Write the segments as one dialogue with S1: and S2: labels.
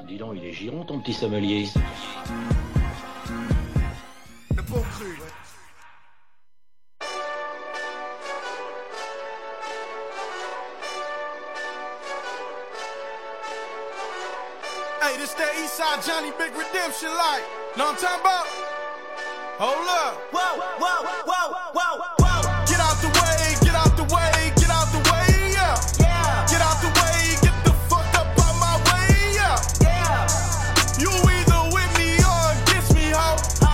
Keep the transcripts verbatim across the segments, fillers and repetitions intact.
S1: Dis donc, il est giron ton petit sommelier.
S2: Le bon cru. Hey, this that Eastside Johnny Big Redemption like. Know what I'm talking about? Hold up. Whoa, whoa, whoa, whoa, whoa. Get out the way, get out the way, get out the way, yeah. Yeah. Get out the way, get the fuck up out my way, yeah. Yeah. You either with me or against me, ho.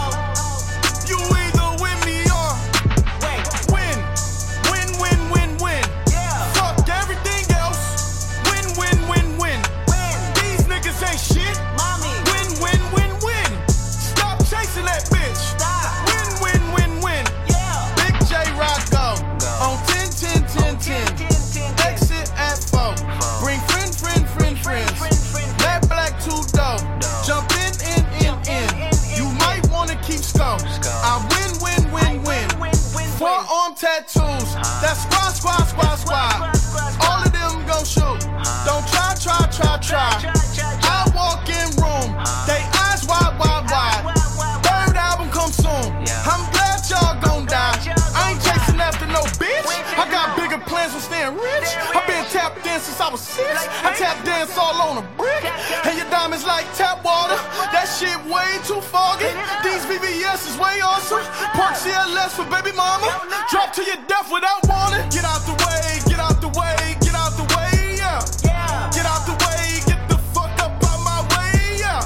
S2: You either with me or wait. Win, win, win, win, win. Yeah. Fuck everything else. Win, win, win, win. Win. These niggas ain't shit. Mommy. Win, win, win, win. Stop chasing that bitch. Stop. Win, win, win, win. Yeah. Big J Rocco on ten, ten, ten, ten. Exit at four. Bring friend, friend, friend, friends. Black, black, two dope. Jump in, in, in, in. You might wanna keep scope. I win, win, win, win. Forearm tattoos. That's squad, squad, squad, squad. All of them gon' shoot. Don't try, try, try, try. I walk in room. They eyes wide, wide, wide. Third album come soon. I'm glad y'all gon' die. I ain't chasing after no bitch. I got bigger plans for staying rich. I been tap dancing since I was six. I tap dance all on a brick. And your diamonds like tap water. That shit way too foggy. These V V S is way awesome. Park C L S for baby mama. Drop to your death without warning. Get out the way, get out the way, get out the way, yeah. Get out the way, get the fuck up out my way, yeah.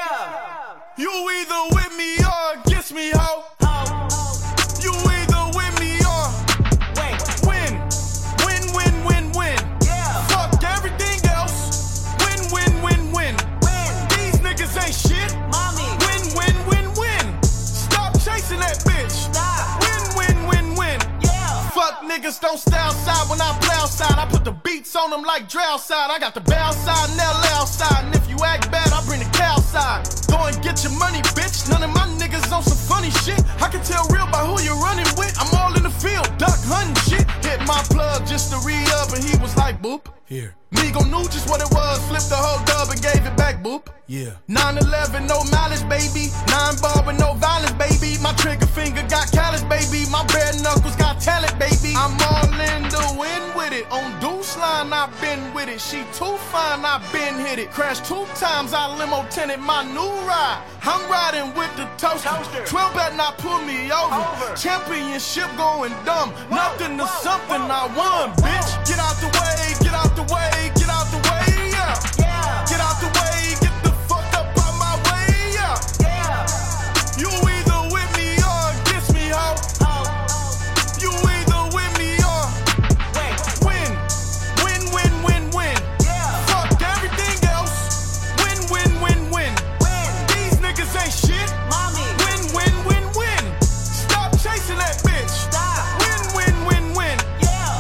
S2: You either with me or against me, ho. You either with me or win, win, win, win, win. Fuck everything else. Win, win, win, win. These niggas ain't shit. Win, win, win, win. Stop chasing that bitch. Win, win, win, win. Fuck niggas don't stay outside when I play outside. I put the beats on them like Dre outside. I got the bow side and L A outside. And if you act bad, I bring the cow side. Go and get your money, bitch. None of my niggas on some funny shit. I can tell real by who you're running with. I'm all in the field, duck hunting shit. Hit my plug just to re-up and he was like, boop. Here. Migo knew just what it was. Flipped the whole dub and gave it back, boop. Yeah. nine eleven, no mileage, baby. Nine bar with no violence, baby. My trigger finger got callous, baby. My bare knuckles got talent, baby. I'm all in the wind with it. On Deuce line, I've been with it. She too fine, I've been hit it. Crashed two times, I limo tinted my new ride. I'm riding with the toaster. toaster. twelve better not pull me over. over. Championship going dumb. Whoa, Nothing to whoa, something whoa, I won, whoa, bitch. Whoa. Get out the way, get out the way, get out the way, yeah. yeah. Get out the way, get the fuck up out my way, yeah. yeah. You either with me or against me, ho. Oh. You either with me or win, win, win, win, win. Yeah. Fuck everything else. Win, win, win, win. win. These niggas ain't shit. Mommy. Win, win, win, win. Stop chasing that bitch. Stop. Win, win, win, win. Yeah.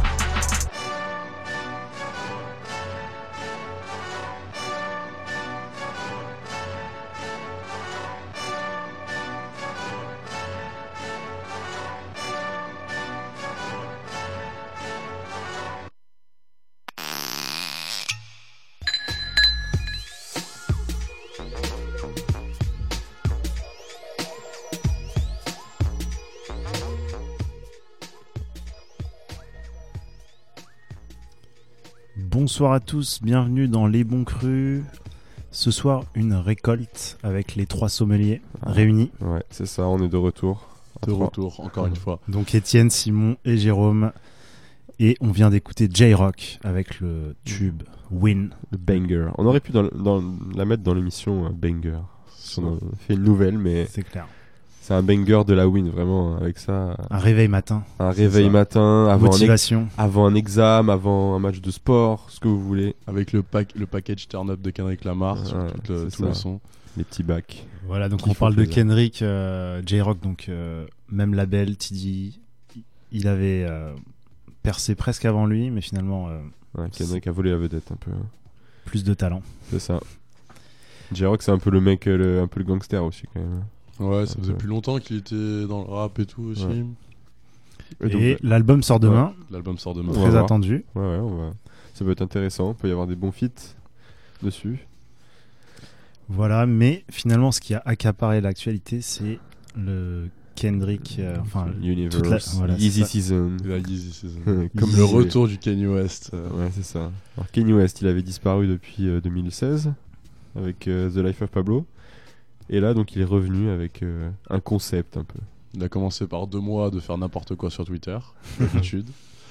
S3: Bonsoir à tous, bienvenue dans Les Bons Crus. Ce soir, une récolte avec les trois sommeliers ah, réunis.
S4: Ouais, c'est ça, on est de retour.
S5: De retour, encore une fois.
S3: Donc Étienne, Simon et Jérôme. Et on vient d'écouter J-Rock avec le tube Win.
S4: Le banger. On aurait pu dans, dans, la mettre dans l'émission euh, banger. On a fait une nouvelle, mais
S3: c'est clair.
S4: C'est un banger de la Win, vraiment, avec ça.
S3: Un réveil matin.
S4: Un réveil matin, avant
S3: motivation.
S4: Un, ex- avant un examen, avant un match de sport, ce que vous voulez.
S5: Avec le, pack, le package turn-up de Kendrick Lamar,
S4: ouais,
S5: sur tout, le, tout le son.
S4: Les petits bacs.
S3: Voilà, donc on parle de Kendrick, euh, J-Rock, donc euh, même label, T D. Il avait euh, percé presque avant lui, mais finalement... Euh,
S4: ouais, Kendrick a volé la vedette un peu.
S3: Plus de talent.
S4: C'est ça. J-Rock, c'est un peu le mec, le, un peu le gangster aussi, quand même.
S5: Ouais, ça faisait plus longtemps qu'il était dans le rap et tout aussi.
S3: Ouais. Et, donc, et l'album sort demain.
S5: Ouais, l'album sort demain.
S3: Très attendu.
S4: Ouais, ouais, on va... Ça peut être intéressant. Il peut y avoir des bons feats dessus.
S3: Voilà, mais finalement, ce qui a accaparé l'actualité, c'est le Kendrick, euh, enfin,
S4: Universe,
S3: toute la- voilà, c'est
S4: Yeezy
S3: ça.
S4: Season.
S5: La Yeezy Season.
S4: Comme
S5: Le retour du Kanye West. euh,
S4: Ouais, c'est ça. Alors Kanye West, il avait disparu depuis euh, deux mille seize avec euh, The Life of Pablo. Et là, donc, il est revenu avec euh, un concept un peu.
S5: Il a commencé par deux mois de faire n'importe quoi sur Twitter, d'habitude.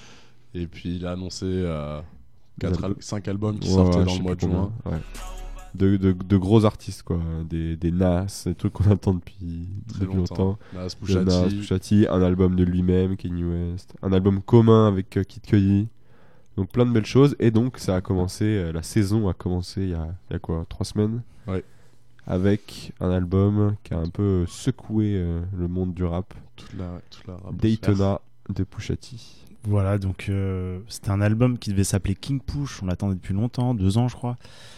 S5: Et puis il a annoncé euh, quatre al- cinq albums qui
S4: Ouais,
S5: sortaient
S4: ouais,
S5: dans
S4: je
S5: le
S4: sais
S5: mois de
S4: plus
S5: juin.
S4: combien, ouais. De, de, de gros artistes, quoi. Des, des Nas, des trucs qu'on attend depuis,
S5: Très
S4: depuis longtemps.
S5: longtemps. Nas,
S4: De
S5: Pusha
S4: Nas,
S5: T.
S4: Pusha T, un album de lui-même, Kanye West, un album commun avec euh, Kid Cudi. Donc plein de belles choses. Et donc ça a commencé, euh, la saison a commencé il y a, il y a quoi, trois semaines.
S5: Ouais.
S4: Avec un album qui a un peu euh, secoué euh, le monde du rap.
S5: Toute la, toute la rap
S4: Daytona de Pusha T.
S3: Voilà, donc euh, c'était un album qui devait s'appeler King Push, on l'attendait depuis longtemps, deux ans je crois.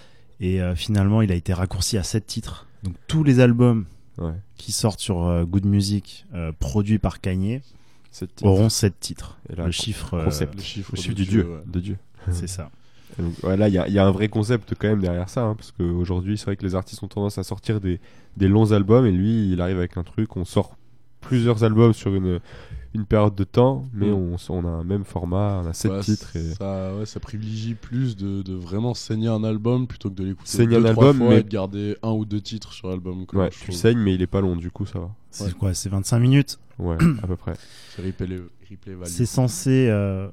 S3: Et euh, finalement, il a été raccourci à sept titres. Donc tous les albums
S4: Ouais.
S3: qui sortent sur euh, Good Music, euh, produits par Kanye,
S4: Sept titres.
S3: auront sept titres.
S4: Et là,
S3: le chiffre, euh,
S4: concept.
S5: Le chiffre
S4: Le chiffre
S5: de
S4: du dieu.
S5: ouais.
S4: De Dieu.
S3: c'est ça.
S4: Et donc, ouais, là, il y, a- il y a un vrai concept quand même derrière ça, hein, parce qu'aujourd'hui, c'est vrai que les artistes ont tendance à sortir des, des longs albums, et lui, il arrive avec un truc, on sort plusieurs albums sur une, une période de temps, mais
S5: Mm.
S4: on, on a un même format, on a sept
S5: Ouais,
S4: titres. Et...
S5: ça, ouais, ça privilégie plus de, de vraiment saigner un album plutôt que de l'écouter
S4: Saigner
S5: deux,
S4: un
S5: trois
S4: album,
S5: fois
S4: mais-
S5: et de garder un ou deux titres sur l'album. quoi,
S4: Ouais,
S5: je
S4: tu
S5: trouve.
S4: saignes, mais il est pas long, du coup, ça va.
S3: C'est
S5: Ouais.
S3: quoi? C'est vingt-cinq minutes.
S4: Ouais, à peu près.
S5: C'est replay, replay value.
S3: C'est censé euh,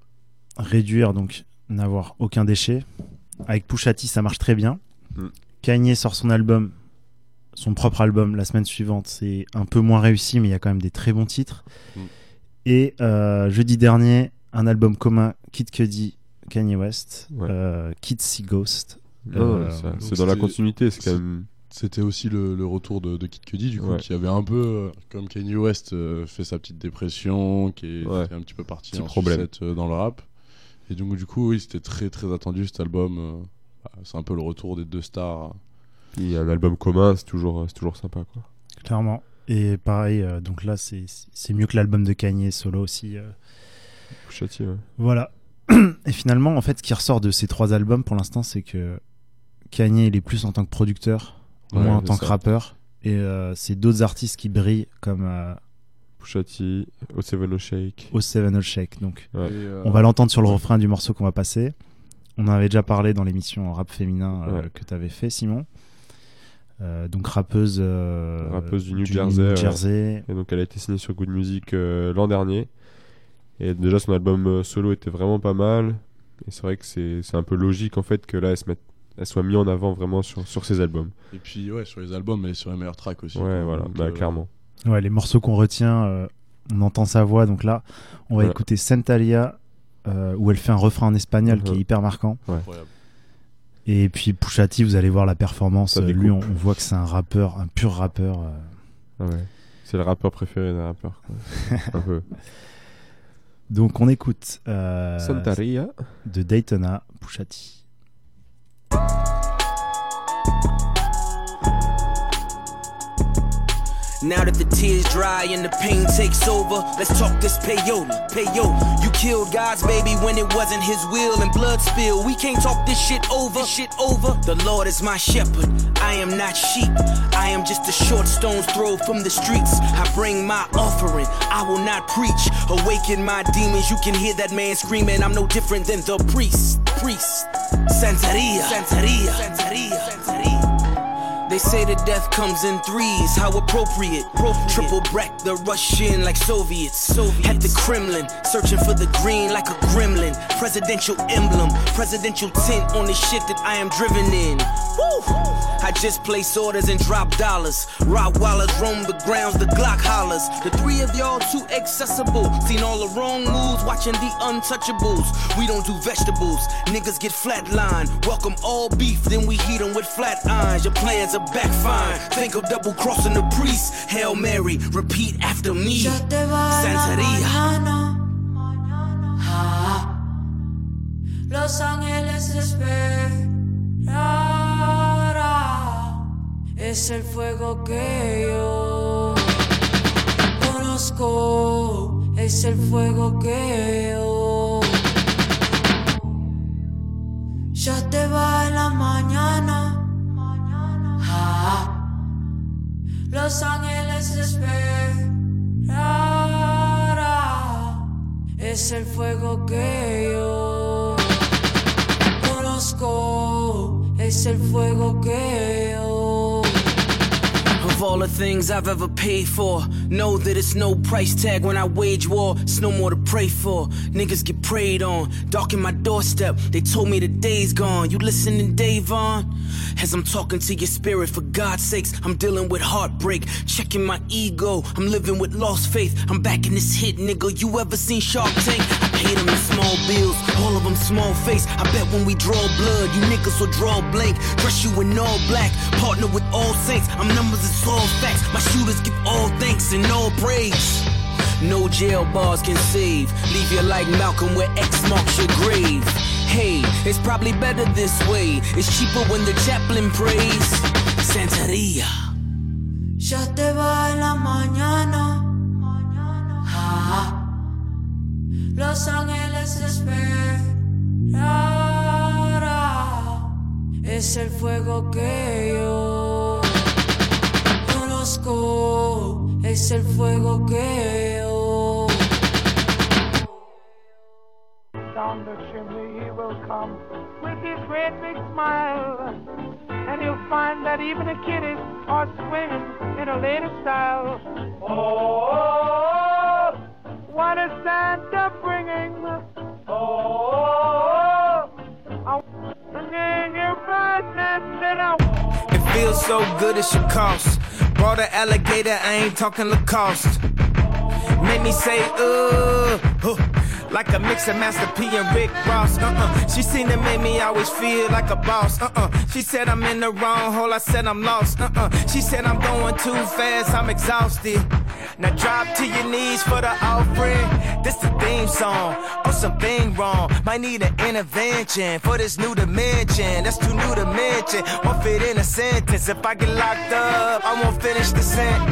S3: réduire, donc n'avoir aucun déchet. Avec Pusha T, ça marche très bien.
S4: Mm.
S3: Kanye sort son album, son propre album, la semaine suivante. C'est un peu moins réussi, mais il y a quand même des très bons titres.
S5: Mm.
S3: Et euh, jeudi dernier, un album commun, Kid Cudi, Kanye West,
S4: Ouais.
S3: euh, Kids See Ghost.
S4: Non,
S3: Euh,
S4: ça-
S5: donc
S4: c'est dans la
S5: c'est-
S4: continuité, c'est quand
S5: c'est-
S4: même.
S5: C'était aussi le, le retour de, de Kid Cudi, du coup,
S4: Ouais.
S5: qui avait un peu, euh, comme Kanye West, euh, fait sa petite dépression, qui est
S4: Ouais.
S5: qui est un petit peu parti
S4: Petit
S5: en
S4: problème.
S5: sucette euh, dans le rap. Et donc, du coup, oui, c'était très très attendu cet album. euh, bah, c'est un peu le retour des deux stars.
S4: Il y a un album commun, c'est toujours, c'est toujours sympa, quoi.
S3: Clairement. Et pareil, euh, donc là, c'est c'est mieux que l'album de Kanye solo aussi. euh.
S4: Pusha T, ouais.
S3: Voilà. Et finalement, en fait, ce qui ressort de ces trois albums pour l'instant, c'est que Kanye, il est plus en tant que producteur,
S5: Ouais,
S3: moins en
S5: c'est
S3: tant
S5: ça.
S3: que rappeur. Et euh, c'est d'autres artistes qui brillent, comme euh,
S4: Pusha T, O seven O Shake.
S3: O seven O Shake. Donc,
S4: Ouais.
S5: Et, euh,
S3: on va l'entendre sur le refrain du morceau qu'on va passer. On en avait déjà parlé dans l'émission Rap Féminin euh,
S4: Ouais.
S3: que tu avais fait, Simon. Euh, donc, rappeuse, euh,
S4: Rappeuse du New Jersey, ouais.
S3: Jersey.
S4: Et donc elle a été signée sur Good Music euh, l'an dernier. Et déjà son album euh, solo était vraiment pas mal. Et c'est vrai que c'est c'est un peu logique en fait que là elle, se mette, elle soit mise en avant vraiment sur, sur ses albums.
S5: Et puis, ouais, sur les albums, mais sur les meilleurs tracks aussi.
S4: Ouais,
S5: quoi.
S4: voilà,
S5: Donc,
S4: bah,
S5: euh,
S4: clairement.
S3: Ouais, les morceaux qu'on retient, euh, on entend sa voix. Donc là, on va
S4: Voilà.
S3: écouter Santalia, euh, où elle fait un refrain en espagnol qui est
S4: Mhm.
S3: hyper marquant.
S5: Incroyable.
S3: Et puis Pusha T, vous allez voir la performance.
S4: Ça
S3: Euh,
S4: découpe.
S3: lui, on, on voit que c'est un rappeur, un pur rappeur. euh.
S4: Ah ouais. C'est le rappeur préféré des rappeurs. quoi. un peu.
S3: Donc on écoute euh,
S4: Santaria.
S3: de Daytona, Pusha T.
S6: Now that the tears dry and the pain takes over, let's talk this payola, payola. You killed God's baby when it wasn't his will and blood spill. We can't talk this shit over, this shit over. The Lord is my shepherd, I am not sheep. I am just a short stone's throw from the streets. I bring my offering, I will not preach. Awaken my demons, you can hear that man screaming. I'm no different than the priest, priest. Santeria, Santeria, Santeria, Santeria. They say that death comes in threes, how appropriate. appropriate. Triple break the Russian like Soviets. Soviets. At the Kremlin, searching for the green like a gremlin. Presidential emblem, presidential tint on the shit that I am driven in. Woo! I just place orders and drop dollars. Rottweilers roam the grounds, the Glock hollers. The three of y'all too accessible. Seen all the wrong moves, watching the untouchables. We don't do vegetables, niggas get flatlined. Welcome all beef, then we heat them with flat irons. Your plans are backfiring. Think of double crossing the priest. Hail Mary, repeat after me. Santeria.
S7: Ah, Los ángeles esperarán. Es el fuego que yo conozco. Es el fuego que yo. Ya te va en la mañana. Los Ángeles esperará. Es el fuego que yo conozco. Es el fuego que yo.
S6: Of all the things I've ever paid for, know that it's no price tag when I wage war. It's no more to pray for. Niggas get preyed on, darken my doorstep. They told me the day's gone. You listening, Davon? As I'm talking to your spirit, for God's sakes, I'm dealing with heartbreak, checking my ego. I'm living with lost faith. I'm back in this hit, nigga. You ever seen Shark Tank? I paid them in small bills, all of them small face. I bet when we draw blood, you niggas will draw blank. Dress you in all black, partner with all saints. I'm numbers, it's all facts. My shooters give all thanks and all praise. No jail bars can save. Leave you like Malcolm where X marks your grave. Hey, it's probably better this way. It's cheaper when the chaplain prays. Santeria.
S7: Ya te va en la mañana. Ah. Los Ángeles esperará. Es el fuego que yo conozco. Es el fuego que yo.
S8: Down the chimney he will come with his great big smile, and he'll find that even the kiddies are swinging in a lady style. Oh, what is Santa bringing? Oh, I'm bringing you birthday dinner.
S2: It feels so good it should cost. Brought an alligator, I ain't talking Lacoste. Made me say, uh, huh. Like a mix of Master P and Rick Ross, uh-uh. She seen it made me always feel like a boss, uh-uh. She said I'm in the wrong hole, I said I'm lost, uh-uh. She said I'm going too fast, I'm exhausted. Now drop to your knees for the offering. This the theme song, or something wrong. Might need an intervention for this new dimension. That's too new to mention, won't fit in a sentence. If I get locked up, I won't finish the sentence.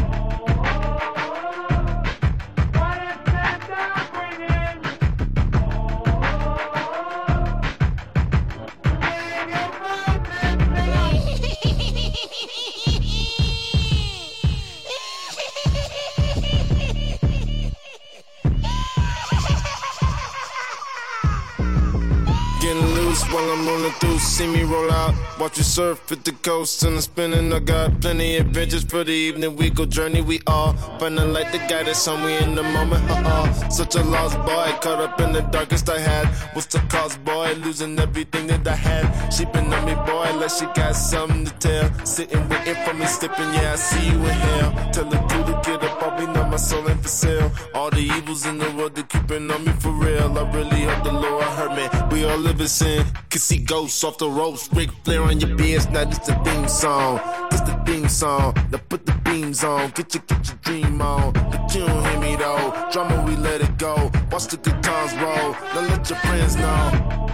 S2: While I'm rolling through, see me roll out. Watch you surf at the coast and I'm spinning. I got plenty of adventures for the evening. We go journey, we all finding like the guy that's on me in the moment. Uh-uh. Such a lost boy, caught up in the darkest I had. What's the cause, boy? Losing everything that I had. She been on me, boy, like she got something to tell. Sitting waiting for me, slipping, yeah, I see you in hell. Tell the dude to get up, I'll be now my soul ain't for sale. All the evils in the world, they keeping on me for real. I really hope the Lord hurt me. We all live in sin. Can see ghosts off the ropes, Ric Flair on your beers. Now this the theme song, this the theme song. Now put the beams on, get your get your dream on. But you don't hear me though. Drama we let it go. Watch the guitars roll. Now let your friends know.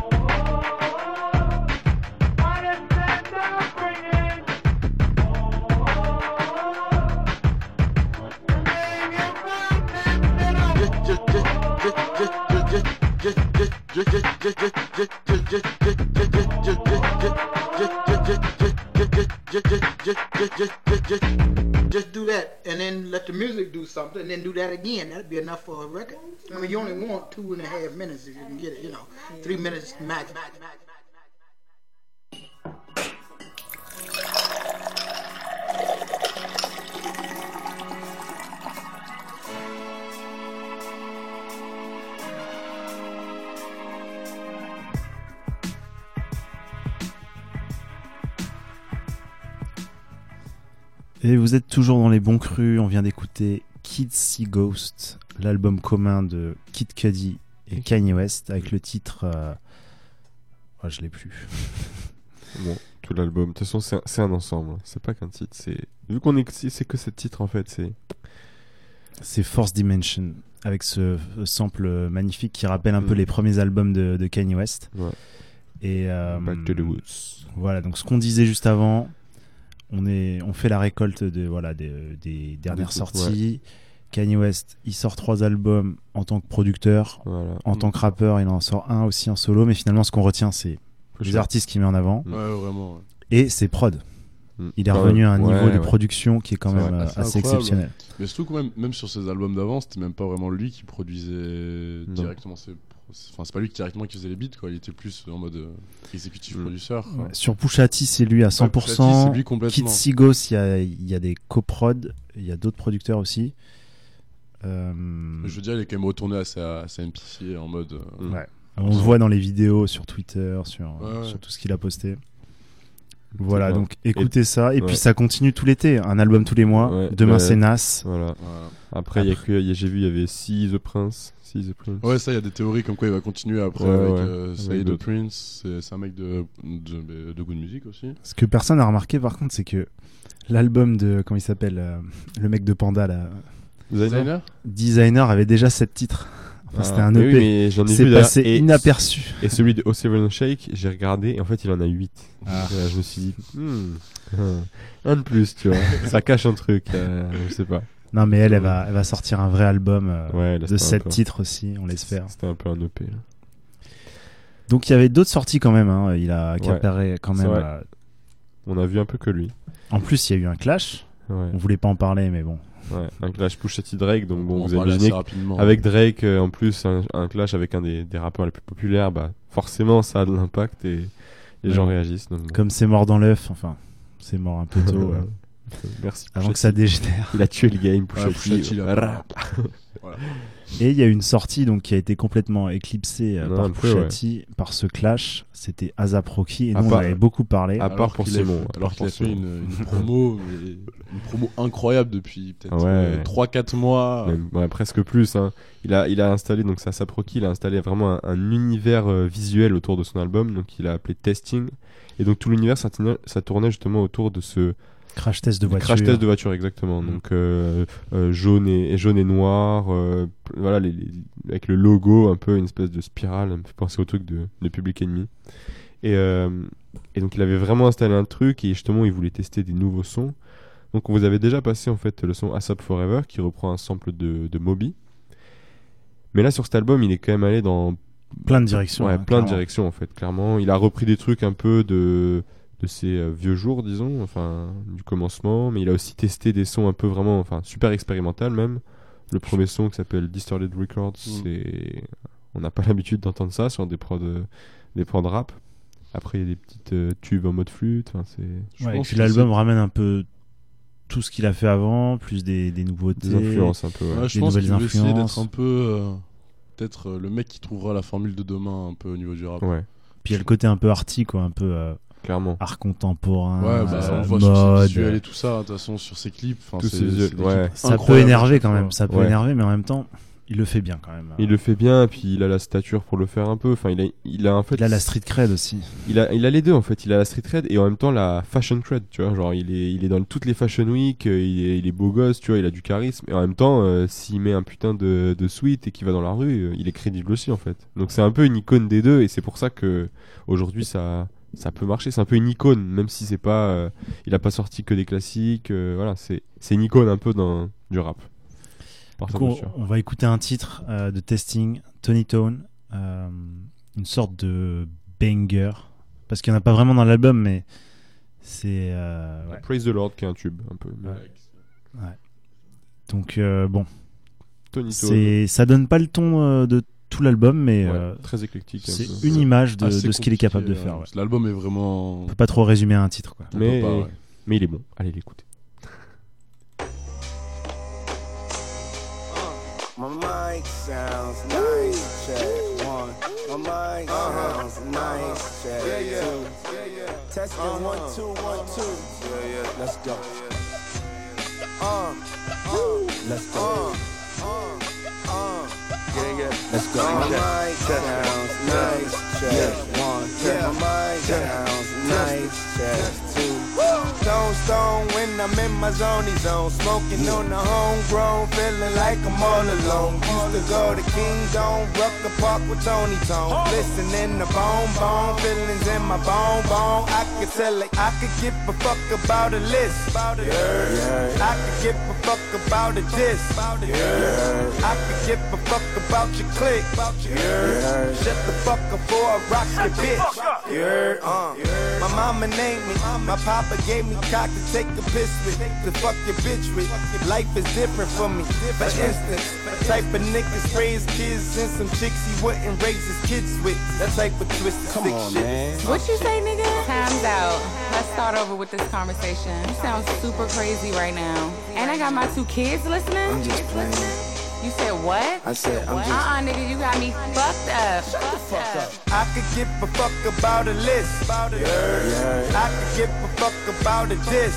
S9: Just do that and then let the music do something and then do that again. That'd be enough for a record. I mean, you only want two and a half minutes if you can get it, you know, three minutes max. max, max.
S3: Et vous êtes toujours dans les bons crus, on vient d'écouter Kids See Ghost, l'album commun de Kid Cudi et Kanye West, avec le titre... Euh... Oh, je l'ai plus.
S4: Bon, tout l'album, de toute façon c'est un, c'est un ensemble, c'est pas qu'un titre, c'est... Vu qu'on est c'est que sept titres en fait, c'est...
S3: C'est Force Dimension, avec ce sample magnifique qui rappelle un mmh. peu les premiers albums de, de Kanye West.
S4: Ouais.
S3: Et, euh,
S4: Back to the Woods.
S3: Voilà, donc ce qu'on disait juste avant... On, est, on fait la récolte de, voilà, des, des dernières des sorties. Ouais. Kanye West, il sort trois albums en tant que producteur. Voilà. En mmh. tant que rappeur, il en sort un aussi en solo. Mais finalement, ce qu'on retient, c'est les artistes qu'il met en avant.
S5: Ouais, vraiment. Ouais.
S3: Et ses prods. Mm. Il est revenu à un
S4: ouais,
S3: niveau
S4: ouais.
S3: de production qui est quand
S4: c'est
S3: même
S4: vrai,
S3: assez incroyable. exceptionnel.
S5: Mais surtout quand même, même sur ses albums d'avant, c'était même pas vraiment lui qui produisait non. directement ses... Enfin, c'est pas lui qui directement qui faisait les beats, quoi. Il était plus en mode euh, exécutif mm. producteur.
S3: Ouais. Sur Pusha T, c'est lui à cent pour cent.
S5: Ouais, Pusha T,
S3: Kid Sigos, il y a, il y a des coprods, il y a d'autres producteurs aussi. Euh...
S5: Je veux dire, il est quand même retourné à sa, à sa M P C en mode. Euh,
S3: ouais. On le voit dans les vidéos sur Twitter, sur,
S5: ouais, ouais.
S3: sur tout ce qu'il a posté. Voilà, c'est donc écoutez et... ça. Et ouais. puis ça continue tout l'été. Un album tous les mois. Ouais, Demain, ouais. c'est Nas.
S4: Voilà. voilà. Après, Après... Y a que, j'ai vu, il y avait See the Prince. See the Prince.
S5: Ouais, ça, il y a des théories comme quoi il va continuer après ouais, avec ouais. euh, Say the Prince. C'est, c'est un mec de, de, de good music aussi.
S3: Ce que personne n'a remarqué, par contre, c'est que l'album de. Comment il s'appelle euh, le mec de Panda, là.
S5: Designer
S3: Designer avait déjà sept titres. Enfin, ah, c'était un E P.
S4: Oui, mais j'en ai
S3: c'est
S4: vu
S3: passé
S4: et
S3: inaperçu.
S4: Et celui de Oh Seven Shake, j'ai regardé et en fait il en a huit. Ah. Euh, je me suis dit, hmm, un de plus, tu vois. Ça cache un truc, euh, je sais pas.
S3: Non, mais elle, elle va, elle va sortir un vrai album euh, ouais, de sept titres aussi, on l'espère.
S4: C'était un peu un E P. Là.
S3: Donc il y avait d'autres sorties quand même. Hein. Il a accaparé ouais, quand même. Euh...
S4: On a vu un peu que lui.
S3: En plus, il y a eu un clash. Ouais. On voulait pas en parler, mais bon.
S4: Ouais, un clash Pusha T Drake, donc bon, on vous imaginez avec Drake euh, en plus un, un clash avec un des, des rappeurs les plus populaires, bah forcément ça a de l'impact et les ouais. gens réagissent. Donc, bon.
S3: Comme c'est mort dans l'œuf, enfin c'est mort un peu tôt. euh.
S4: Merci.
S3: Avant Pusha que ça dégénère.
S4: Il a tué le game. Pusha
S5: ouais, Pusha T. Voilà.
S3: Et il y a une sortie donc qui a été complètement éclipsée euh, non, par Pusha ouais. T par ce clash. C'était A$AP Rocky et nous part, on avait beaucoup parlé.
S4: À part pour Simon.
S5: Alors qu'il a fait une, une promo, une promo incroyable depuis peut-être ouais. euh, trois quatre mois.
S4: Même, ouais, presque plus. Hein. Il a, il a installé donc ça, A$AP Rocky, il a installé vraiment un, un univers euh, visuel autour de son album, donc il a appelé Testing. Et donc tout l'univers, ça, tenait, ça tournait justement autour de ce
S3: crash test de voiture.
S4: Crash test de voiture, exactement. Mmh. Donc euh, euh, jaune et, et jaune et noir, euh, voilà, les, les, avec le logo un peu une espèce de spirale, ça me fait penser au truc de, de Public Enemy. Et, euh, et donc il avait vraiment installé un truc et justement il voulait tester des nouveaux sons. Donc on vous avait déjà passé en fait le son A$AP Forever qui reprend un sample de, de Moby. Mais là sur cet album il est quand même allé dans
S3: plein de directions.
S4: Ouais,
S3: hein,
S4: plein
S3: clairement.
S4: de directions en fait. Clairement, il a repris des trucs un peu de de ses euh, vieux jours, disons, enfin du commencement, mais il a aussi testé des sons un peu vraiment, enfin super expérimental même. Le premier son qui s'appelle Distorted Records, mmh. c'est on n'a pas l'habitude d'entendre ça sur des prods euh, des prods rap. Après il y a des petites euh, tubes en mode flûte, enfin c'est
S3: je ouais, pense et puis l'album c'est... ramène un peu tout ce qu'il a fait avant, plus des des nouveautés,
S4: des influences un peu, ouais.
S5: Ouais, je
S3: des
S5: pense
S3: nouvelles
S5: qu'il
S3: influences.
S5: veut essayer d'être un peu euh, peut-être euh, le mec qui trouvera la formule de demain un peu au niveau du rap.
S4: Ouais.
S3: Puis il y a le côté un peu arty, quoi, un peu euh,
S4: clairement
S3: art contemporain.
S5: Ouais, bah,
S3: euh,
S5: on voit
S3: mode,
S5: sur ses visuels et tout ça, de toute façon sur ses clips.
S4: Tous ses yeux, ouais.
S3: Ça peut énerver quand même, ça peut ouais. énerver, mais en même temps, il le fait bien quand même.
S4: Il le fait bien, puis il a la stature pour le faire un peu. Enfin, il a, il a en fait.
S3: Il a la street cred aussi.
S4: Il a, il a les deux en fait. Il a la street cred et en même temps la fashion cred. Tu vois, genre il est, il est dans toutes les fashion week. Il est, il est beau gosse. Tu vois, il a du charisme. Et en même temps, euh, s'il met un putain de, de sweat et qu'il va dans la rue, euh, il est crédible aussi en fait. Donc c'est un peu une icône des deux et c'est pour ça que aujourd'hui ça, ça peut marcher. C'est un peu une icône, même si c'est pas, euh, il a pas sorti que des classiques. Euh, voilà, c'est, c'est une icône un peu dans du rap.
S3: Du coup, on va écouter un titre euh, de Testing, Tony Tone, euh, une sorte de banger, parce qu'il n'y en a pas vraiment dans l'album, mais c'est... Euh, ouais.
S4: Praise the Lord qui est un tube, un peu.
S3: Ouais. Ouais. Donc, euh, bon,
S4: Tony Tone.
S3: C'est, ça donne pas le ton euh, de tout l'album, mais
S4: ouais,
S3: euh,
S4: très éclectique.
S3: C'est un une image de, de ce qu'il est capable de faire. Ouais.
S5: L'album est vraiment...
S3: On peut pas trop résumer un titre, quoi.
S4: Mais,
S5: pas, ouais.
S4: mais il est bon, allez l'écouter.
S10: My mic sounds nice, check one. My mic uh-huh. sounds nice, check yeah, yeah. two. Yeah, yeah. Testing uh-huh. one, two, one, two. Yeah, yeah. Let's go. Uh, uh, let's go. Uh, uh, uh. Yeah, yeah. Let's go. My mic sounds nice, check one. Yeah. My mic sounds nice, check two. Stone, stone, when I'm in my zone, zone. Smoking on the homegrown, feeling like I'm all alone. Used to go to Kingdom, Rucker Park with Tony Tone. Listening to bone, bone, feelings in my bone, bone. I could tell it. I could give a fuck about a list. Yeah. I could give a fuck about a diss. Yeah. I could give a fuck about your clique. Yeah. Shut the fuck up before I rock your bitch. Yeah. Uh. My mama named me. My papa gave me cock to take a piss with. To fuck your bitch with. Life is different for me. For instance, type of nigga spray his kids and some chicks he wouldn't raise his kids with. That type of twisted
S11: Come
S10: sick
S11: on,
S10: shit.
S11: Man.
S12: What you say, nigga? Time's out. Let's start over with this conversation. You sound super crazy right now. And I got my two kids listening.
S11: I'm just playing.
S12: You said what?
S11: I said I'm just.
S12: Uh-uh, nigga, you got me fucked up.
S10: Shut the fuck up. I could give a fuck about a list. Yeah. I could give a fuck about a diss.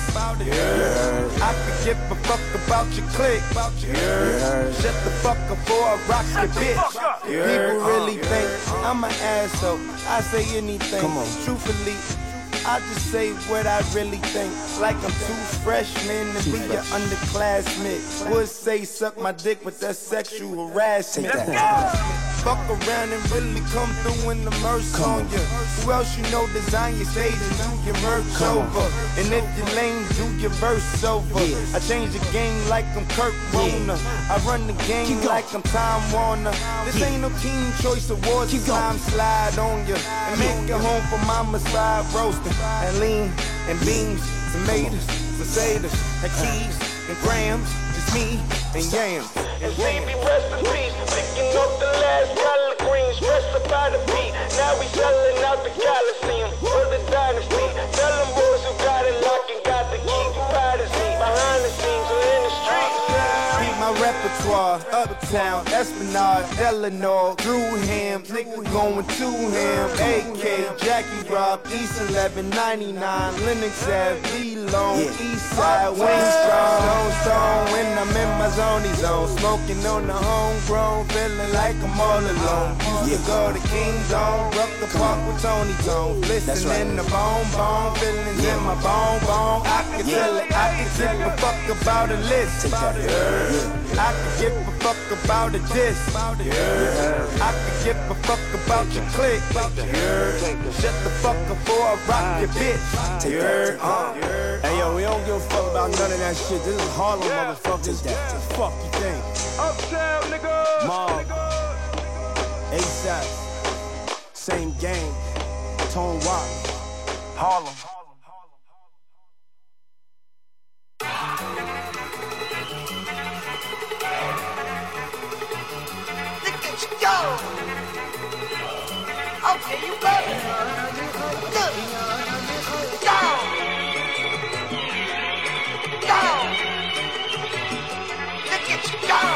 S10: Yeah. I could give a fuck about your clique. Yeah. Shut the fuck up before I rock your bitch. Yeah. People really think I'm an asshole. I say anything.
S11: Come on.
S10: Truthfully, I just say what I really think. Like I'm two freshmen to be your underclassmen. Would say suck my dick with that sexual harassment. Fuck around and really come through in the merch on you. Who else you know design your stage and do your merch over? And if you're lame, do your verse over. Yeah. I change the game like I'm Kurt Warner. Yeah. I run the game like I'm Tom Warner. This yeah. ain't no Team Choice Awards. Keep time slide on you and make it home for mama's side roasting. And lean and beans, tomatoes, potatoes, and keys and grams. Just me and yams.
S13: And baby, rest in peace. Picking up the last collard greens, dressed up by the beat. Now we selling out the Coliseum for the dynasty. Tell them boys who got it locked and got the key to privacy. Behind the scenes or in the streets.
S10: Keep my repertoire, Uptown, Esplanade, Delano, Drewham, nigga going to him. A K, Jackie Rob, East eleven ninety-nine, Lennox Ave, D-Lone, yeah. East Side, Wingstrong, Stone Stone. When I'm in my zony zone, smoking on the homegrown, feeling like I'm all alone. Used to go to King Zone, Ruck the Park with Tony Jones, listening right. to Bone Bone, feelings yeah. in my bone bone. I can yeah. tell it, I can give a fuck about a list. Yeah. I can give a fuck about a diss. Yeah. I can give a fuck about your clique. Yeah. Shut the fuck up before I rock your bitch.
S11: Take that. Uh. Hey yo, we don't give a fuck about none of that shit. This is Harlem, yeah. motherfuckers. That. Fuck you think?
S13: Uptown, nigga.
S11: Mob. ASAP. Same game. Tone Rock. Harlem.
S13: Go! Okay, you better. Look. Go! Go! Look at you go!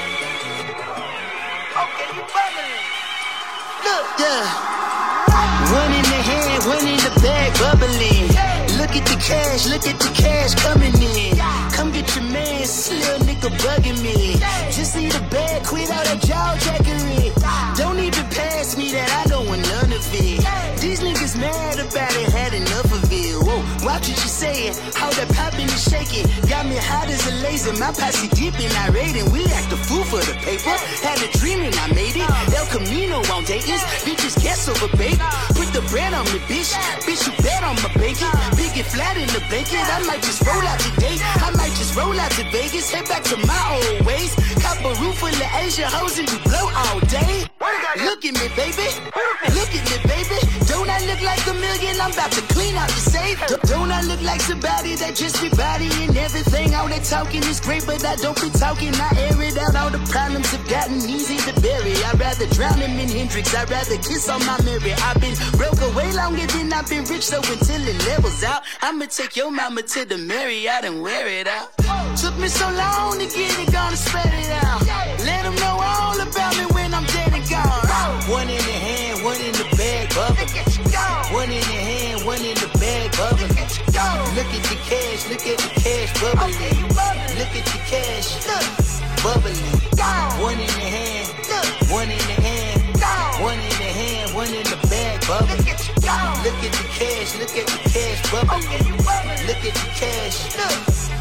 S13: Okay, you better. Look. Yeah. One in the hand, one in the bag, bubbling. Look at the cash, look at the cash coming in. Come get your man, little nigga bugging me. Just need a bag, quit all that jaw jackery. Don't even pass me that, I don't want none of it. These niggas mad about it, had enough of it. Whoa, watch what you saying, how that poppin' and shaking. Got me hot as a laser, my posse deep and irate. And we act a fool for the paper. Had a dream and I made it. El Camino on Dayton's, bitches guess over bait. Put the bread on me, bitch. Bitch, you bet on my bacon. Big and flat in the blanket. I might just roll out today. I might just roll out to Vegas. Head back to my old ways. Cop a roof full of Asian hoes and you blow all day. Look at me, baby. Look at me, baby. Don't I look like a million? I'm about to clean out the safe. Don't I look like somebody that just be bodying everything? All that talking is great, but I don't be talking. I air it out. All the problems have gotten easy to bury. I'd rather drown him in Hendrix. I'd rather kiss on my Mary. I've been broke away longer than I've been rich, so until it levels out, I'ma take your mama to the Marriott and wear it out. Took me so long to get it, gonna spread it out. Let them know all about me when I'm dead and gone. One in the hand, one in the bag, bubble. One in the hand, one in the bag, bubble. Look at the cash, look at the cash bubbling. Look at the cash, bubbling. One in the hand, one in the hand, one in the hand, one in the bag, bubbling. Look at the cash, look at the cash bubbling. Look at the cash,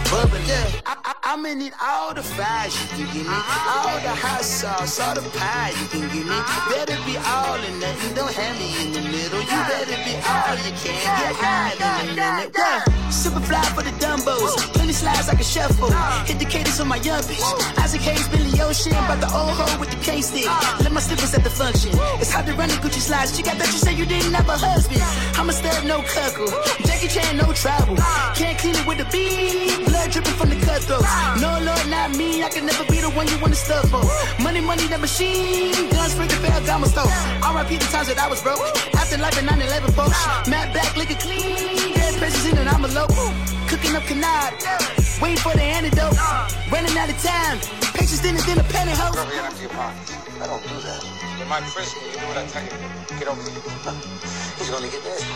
S13: bubbling. Yeah, I, I, I'ma need all the fries you can give me, all the hot sauce, all the pie you can give me. Better be all or nothing, don't have me in the middle. You better be all you can, get high in a minute. Yeah, super fly for the Dumbos, plenty slides like a shuffle. Hit the cadence on my young bitch. Isaac Hayes, Billy Ocean, but the old hoe with the K-stick. Let my slippers at the function. It's hard to run the Gucci slides. Chick, I bet you say you didn't have a husband. I'm a stud, no cuckle. Jackie Chan, no travel. Can't clean it with the beat. Blood dripping from the cutthroats. No, Lord, not me. I can never be the one you wanna stuff for. Money, money, the machine. Guns, freaking Ferragamo stove. R I P the times that I was broke. After life in nine eleven, folks. Matt back, looking clean. Dead presses in and I'm a local. Cooking up canard. Waiting for the antidote. Running out of time. Patience thinner than a pantyhose.
S14: Rub it into your pockets. I don't do that. In my prison, you do what I tell you. Get over it. He's gonna get dead.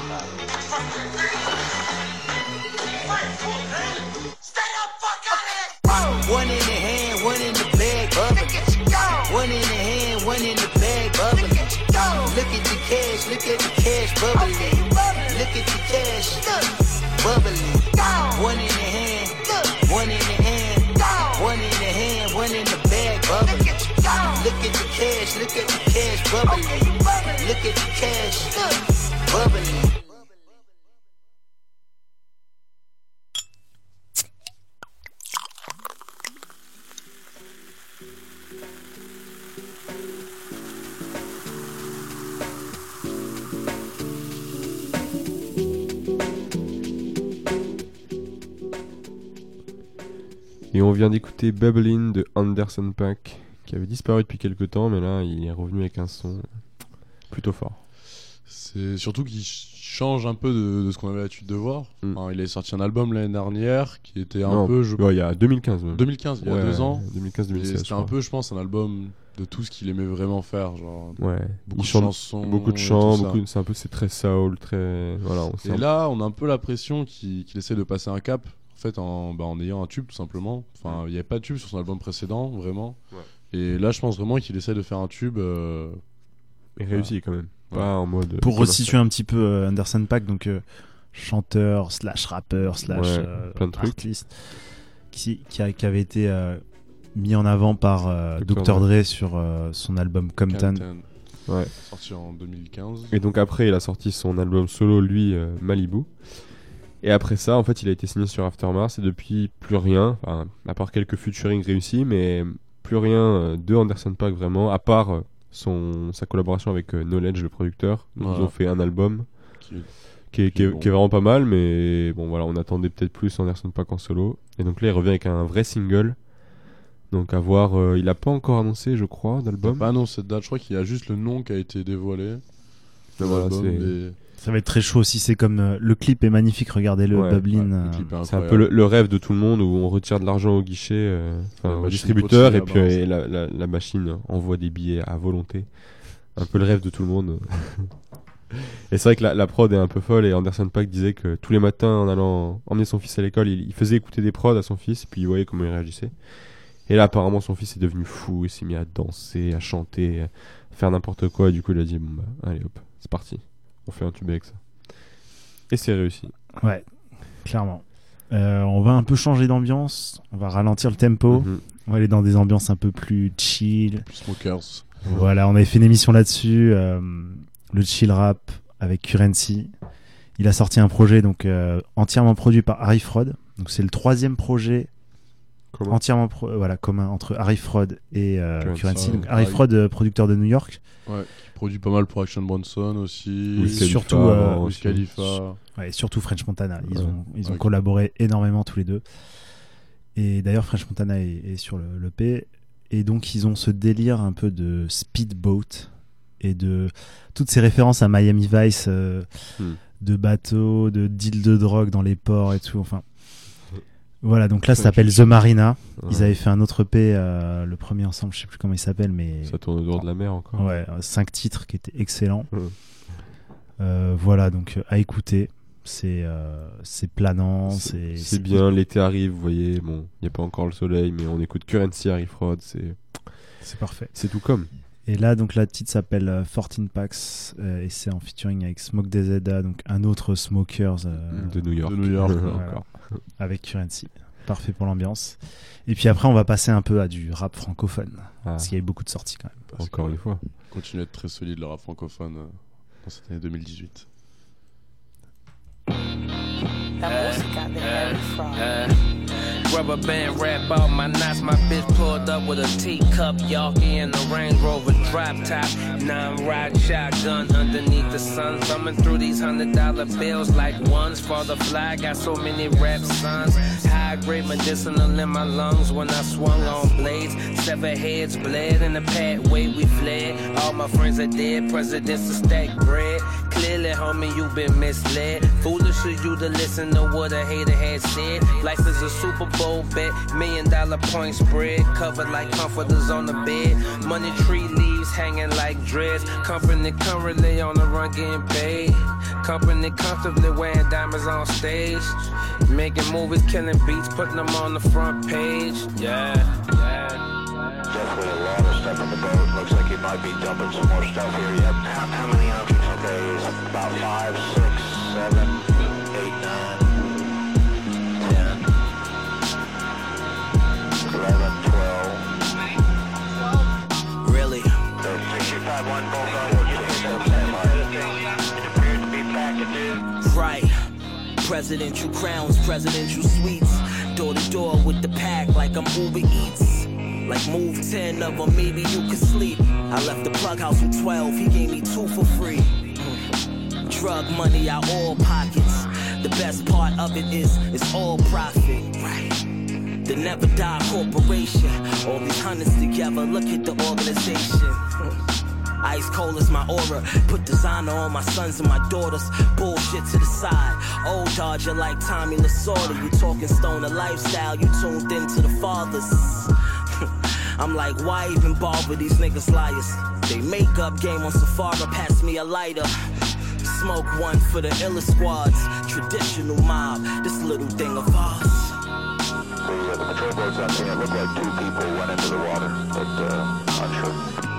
S13: Stay up, fuck out of here. One in the hand, one in the bag, bubbling. One in the hand, one in the bag, bubbling. Look at the cash, look at the cash, bubbling. Look at the cash, bubbling. One in the hand, one in the hand, one in the hand, one in the bag, bubbling. Look at the cash, look at the cash, bubbling. Look at the cash, bubbling.
S4: Et on vient d'écouter Bubblin' de Anderson .Paak, qui avait disparu depuis quelques temps, mais là il est revenu avec un son plutôt fort.
S5: C'est surtout qu'il change un peu de, de ce qu'on avait l'habitude de voir. Mm. Enfin, il a sorti un album l'année dernière qui était un
S4: non,
S5: peu. Je...
S4: Ouais, il y a deux mille quinze. Même.
S5: deux mille quinze, il y a
S4: ouais,
S5: deux ans.
S4: deux mille quinze deux mille seize.
S5: C'était un peu, je pense, un album de tout ce qu'il aimait vraiment faire. Genre,
S4: ouais.
S5: Beaucoup
S4: il
S5: de
S4: chante,
S5: chansons.
S4: Beaucoup de chants, beaucoup de... c'est un peu, c'est très soul, très. Voilà, on
S5: Et là, on a un peu l'impression qu'il, qu'il essaie de passer un cap. En fait, en, bah, en ayant un tube tout simplement. Enfin, il n'y avait pas de tube sur son album précédent, vraiment. Ouais. Et là, je pense vraiment qu'il essaie de faire un tube. Euh...
S4: Et réussi quand même. Ouais. Pas en mode.
S3: Pour resituer un petit peu euh, Anderson .Paak, donc euh, chanteur slash rappeur slash
S4: ouais,
S3: euh,
S4: plein de trucs.
S3: artiste, qui, qui, a, qui avait été euh, mis en avant par euh, docteur Dre sur euh, son album Compton.
S5: Compton. Ouais. Sorti en deux mille quinze.
S4: Et donc après, il a sorti son album solo, lui, euh, Malibu. Et après ça, en fait, il a été signé sur Aftermath et depuis plus rien, enfin, à part quelques featuring réussis, mais plus rien de Anderson .Paak vraiment, à part son, sa collaboration avec euh, Knowledge, le producteur. Voilà. Ils ont fait un album qui, qui, est, qui, est, bon. qui est vraiment pas mal, mais bon voilà, on attendait peut-être plus Anderson .Paak en solo. Et donc là, il revient avec un vrai single. Donc à voir, euh, il a pas encore annoncé, je crois, d'album.
S5: Il a pas annoncé cette date, je crois qu'il y a juste le nom qui a été dévoilé.
S4: Voilà, c'est... Et...
S3: Ça va être très chaud aussi, c'est comme euh, le clip est magnifique, regardez-le, ouais, Bubblin'.
S4: Ouais, c'est un peu le, le rêve de tout le monde où on retire de l'argent au guichet, euh, enfin, au distributeur, et puis euh, la, la, la machine envoie des billets à volonté. Un peu le rêve de tout le monde. Et c'est vrai que la, la prod est un peu folle, et Anderson .Paak disait que tous les matins en allant emmener son fils à l'école, il, il faisait écouter des prods à son fils, et puis il voyait comment il réagissait. Et là apparemment son fils est devenu fou, il s'est mis à danser, à chanter, à faire n'importe quoi, et du coup il a dit bon bah allez hop, c'est parti. On fait un tube avec ça. Et c'est réussi.
S3: Ouais, clairement. Euh, on va un peu changer d'ambiance. On va ralentir le tempo. Mm-hmm. On va aller dans des ambiances un peu plus chill.
S5: Plus smokers.
S3: Voilà, on avait fait une émission là-dessus. Euh, le chill rap avec Currency. Il a sorti un projet donc euh, entièrement produit par Harry Fraud. Donc c'est le troisième projet Comment entièrement pro- euh, voilà, commun entre Harry Fraud et euh, Currency. Currency. Donc, Harry Fraud, euh, producteur de New York.
S5: Ouais, qui produit pas mal pour Action Bronson aussi.
S3: Oui, surtout euh,
S5: Wiz Khalifa.
S3: Ouais, et surtout French Montana. Ils
S5: ouais.
S3: ont, ils ont
S5: ouais.
S3: collaboré énormément tous les deux. Et d'ailleurs, French Montana est, est sur le, le P. Et donc, ils ont ce délire un peu de speedboat et de toutes ces références à Miami Vice, euh, hmm. de bateaux, de deals de drogue dans les ports et tout. Enfin. Voilà, donc là ça s'appelle The Marina. Ouais. Ils avaient fait un autre E P, euh, le premier ensemble, je sais plus comment il s'appelle, mais
S4: ça tourne au dehors de la mer encore.
S3: Ouais, cinq titres qui étaient excellents. Ouais. Euh, voilà, donc à écouter, c'est euh, c'est planant, c'est
S4: c'est, c'est, c'est bien. L'été arrive, vous voyez, bon, il y a pas encore le soleil, mais on écoute Currency, Harry Fraud, c'est
S3: c'est parfait.
S4: C'est tout comme.
S3: Et là, donc la titre s'appelle euh, quatorze Packs euh, et c'est en featuring avec Smoke D Z A, donc un autre Smokers euh,
S4: de New York.
S5: De New York
S3: voilà, avec Currency. Parfait pour l'ambiance. Et puis après, on va passer un peu à du rap francophone. Ah. Parce qu'il y a eu beaucoup de sorties quand même.
S4: Parce Encore une fois.
S5: Continue à être très solide le rap francophone euh, dans cette année deux mille dix-huit.
S15: Rubber band wrap all my knots. My bitch pulled up with a teacup, Yorkie and a Range Rover drop top. Nine ride shotgun underneath the sun. Thumbing through these hundred dollar bills like ones for the fly. Got so many rap sons. High grade medicinal in my lungs when I swung on blades. Seven heads bled in the pathway we fled. All my friends are dead. Presidents to stack bread. Clearly, homie, you been misled. Foolish of you to listen to what a hater had said. Life is a Super Bowl bet, million dollar point spread, covered like comforters on the bed. Money tree leaves hanging like dreads. Company currently on the run getting paid. Company comfortably wearing diamonds on stage. Making movies, killing beats, putting them on the front page. Yeah, yeah.
S14: Definitely a lot of stuff on the boat. Looks like he might be dumping some more stuff here. Yep. How, how many ounces? Okay, about five, six, seven, eight, nine, ten, eleven, twelve.
S15: Really?
S14: sixty-five, one bolt on what you think of that It appears to be packages.
S15: Right. Presidential crowns, presidential suites. Door to door with the pack like I'm Uber Eats. Like move ten of them, maybe you could sleep. I left the plug house with twelve, he gave me two for free. Drug money out all pockets. The best part of it is, it's all profit. Right. The Never Die Corporation. All these hundreds together, look at the organization. Ice cold is my aura. Put designer on my sons and my daughters. Bullshit to the side. Old Dodger like Tommy Lasorda. You talking stoner lifestyle, you tuned into the fathers. I'm like, why even bother these niggas liars? They make up game on Safari, pass me a lighter. Smoke one for the illest squads. Traditional mob, this little thing of ours.
S14: The, uh, the patrol boats out there look like two people went into the water, but uh, not sure.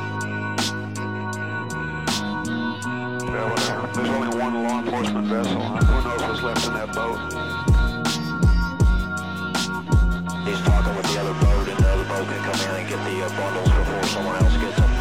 S14: Yeah, whatever. There's only one law enforcement vessel. Who knows what's left in that boat? He's talking with the other boat, and the other boat can come in and get the uh, bundles before someone else gets them.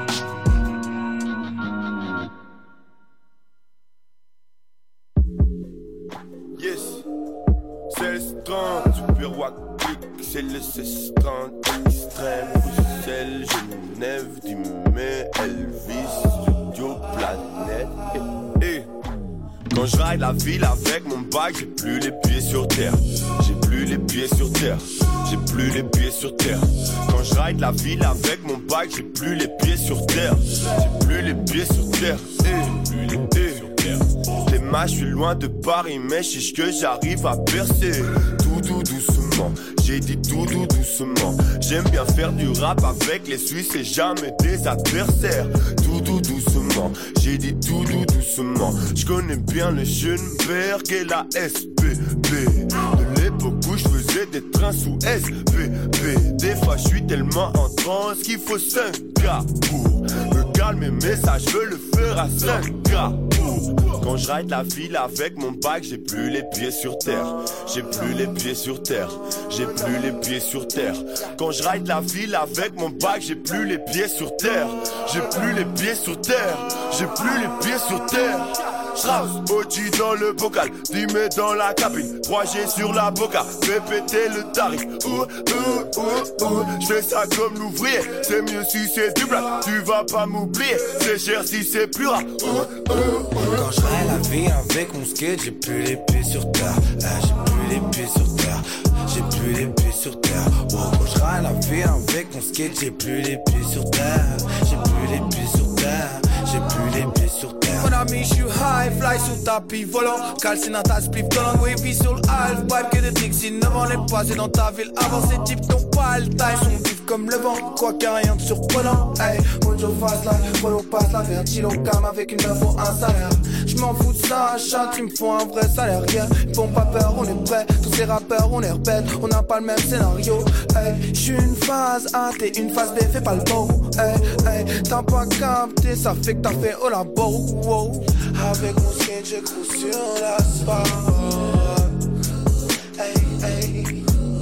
S16: Yes, c'est le strand, super wack, c'est le strand extrême. Bruxelles, Genève, Dimé, Elvis, Studio, Planète. Et, et. Quand je ride la ville avec mon bike, j'ai plus les pieds sur terre. J'ai plus les pieds sur terre. J'ai plus les pieds sur terre. Quand je ride la ville avec mon bike, j'ai plus les pieds sur terre. J'ai plus les pieds sur terre. J'ai plus les pieds sur terre. Les matchs, je suis loin de Paris, mais chiche que j'arrive à percer. Tout doux doucement, j'ai dit tout doux doucement. J'aime bien faire du rap avec les Suisses et jamais des adversaires. Tout doux doucement, j'ai dit tout doux doucement. Je connais bien le Schönberg et la S P B. De l'époque où je faisais des trains sous S P B. Des fois je suis tellement en transe qu'il faut cinq gars pour me calmer, mais ça je veux le faire à cinq gars pour. Quand je ride la ville avec mon bike, j'ai plus les pieds sur terre. J'ai plus les pieds sur terre. J'ai plus les pieds sur terre. Quand je ride la ville avec mon bike, j'ai plus les pieds sur terre. J'ai plus les pieds sur terre. J'ai plus les pieds sur terre. Strauss, O G dans le bocal, Dimé dans la cabine, trois G sur la boca, fais péter le tarif. Ouh, ouh, ouh, ouh, j'fais ça comme l'ouvrier, c'est mieux si c'est du black, tu vas pas m'oublier, c'est cher si c'est plus rare. Ouh, ouh, ouh.
S17: Quand je ride la vie avec mon skate, j'ai plus les pieds sur terre. Là, j'ai plus les pieds sur terre. J'ai plus les pieds sur terre. Wow, quand je ride la vie avec mon skate, j'ai plus les pieds sur terre. J'ai plus les pieds sur terre. J'ai plus les pieds sur terre.
S18: Mon ami, je suis high, fly sous tapis volant. Calcine dans ta spliff dans l'angle, wavy sur le half pipe. Que des Dixie, neuf ans les passés dans ta ville. Avant ces types n'ont pas le time, sont vifs comme le vent. Quoi qu'il y a rien de surprenant. Hey, Mojo fast life, follow pass la faire chilo cam avec une meuf ou un salaire. J'm'en fous de ça, chat, ils me font un vrai salaire. Rien, ils font pas peur, on est prêts. Tous ces rappeurs, on les répète, on n'a pas le même scénario. Hey, j'suis une phase A, t'es une phase B, fais pas le beau. Hey, hey, t'as pas capté, ça fait que t'as fait au labo. Wow. Avec mon skate, je cours sur l'asphalte. Hey, hey.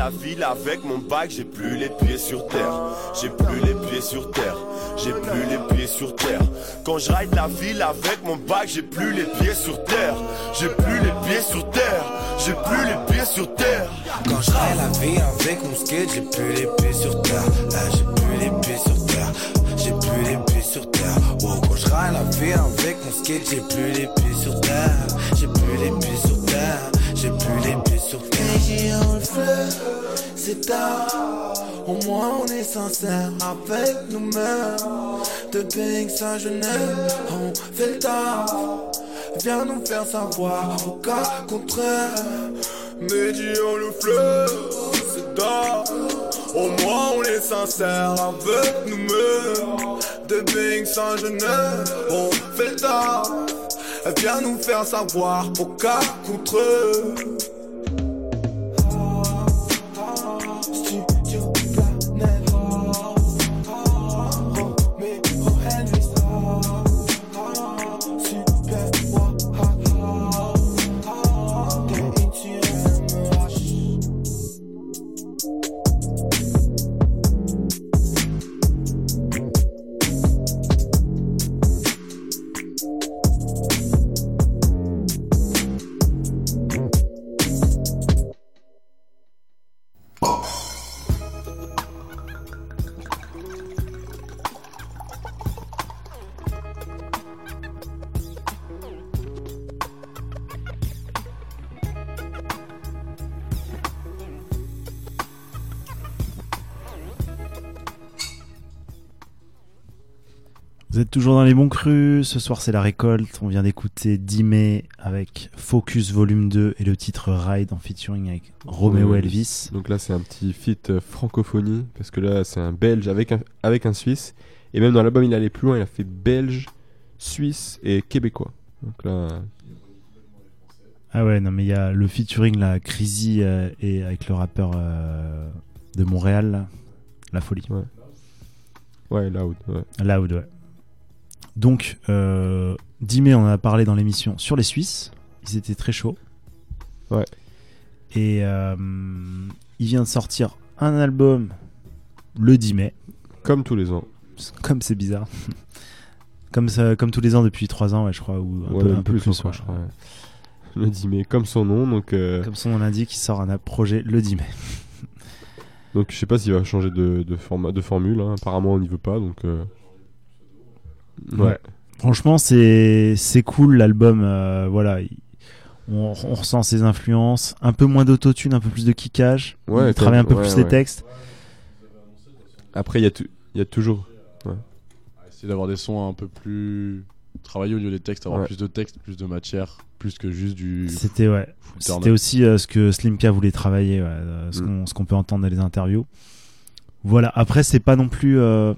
S16: la ville avec mon bike, j'ai plus les pieds sur terre. J'ai plus les pieds sur terre. J'ai plus les pieds sur terre. Quand je ride la ville avec mon bike, j'ai plus les pieds sur terre. J'ai plus les pieds sur terre. J'ai plus les pieds sur terre.
S17: Quand je ride la vie avec mon skate, j'ai plus les pieds sur terre. Là, j'ai plus les pieds sur terre. J'ai plus les pieds sur terre. Wow, quand je ride la vie avec mon skate, j'ai plus les pieds sur terre. J'ai plus les pieds sur terre. J'ai plus les pieds sur terre.
S18: Et on le fait, c'est tard. Au moins on est sincère avec nous-mêmes. Depuis Saint-Genève, on fait le taf. Viens nous faire savoir au cas contraire. Mehdi on le fleuve, c'est tard. Au moins on est sincère avec nous-mêmes. Depuis Saint-Genève, on fait le taf. Viens nous faire savoir au cas contraire.
S3: Vous êtes toujours dans les bons crus, ce soir c'est la récolte, on vient d'écouter Dime avec Focus Volume deux et le titre Ride en featuring avec Romeo
S4: Ouais,
S3: Elvis.
S4: Donc là c'est un petit feat euh, francophonie, parce que là c'est un belge avec un, avec un suisse, et même dans l'album il allait plus loin, il a fait belge, suisse et québécois. Donc là...
S3: Ah ouais, non mais il y a le featuring là, Crazy euh, et avec le rappeur euh, de Montréal, là, la folie.
S4: Ouais, ouais Loud. Ouais.
S3: Loud, ouais. Donc, euh, Dime, on en a parlé dans l'émission sur les Suisses. Ils étaient très chauds.
S4: Ouais.
S3: Et euh, il vient de sortir un album le dix mai.
S4: Comme tous les ans.
S3: Comme c'est bizarre. comme, ça, comme tous les ans depuis trois ans, ouais, je crois. Ou un
S4: ouais,
S3: peu, un peu
S4: plus,
S3: plus.
S4: encore, ouais. Je crois, ouais. Le dix mai, comme son nom. Donc, euh...
S3: Comme son nom l'indique, il sort un projet le dix mai.
S4: Donc, je sais pas s'il va changer de, de, format, de formule. Hein. Apparemment, on n'y veut pas. Donc. Euh...
S3: Ouais. ouais. Franchement, c'est c'est cool l'album. Euh, voilà, on, on ressent ses influences, un peu moins d'autotune, un peu plus de kickage.
S4: Ouais,
S3: il travaille un peu
S4: ouais,
S3: plus
S4: ouais.
S3: les textes.
S4: Après, il y a tu, il y a toujours. Ouais.
S5: Essayer d'avoir des sons un peu plus travaillés au niveau des textes, avoir
S4: ouais.
S5: plus de textes, plus de matière, plus que juste du.
S3: C'était ouais. C'était aussi euh, ce que Slimka voulait travailler, ouais, euh, ce, mm. qu'on, ce qu'on peut entendre dans les interviews. Voilà. Après, c'est pas non plus. Euh...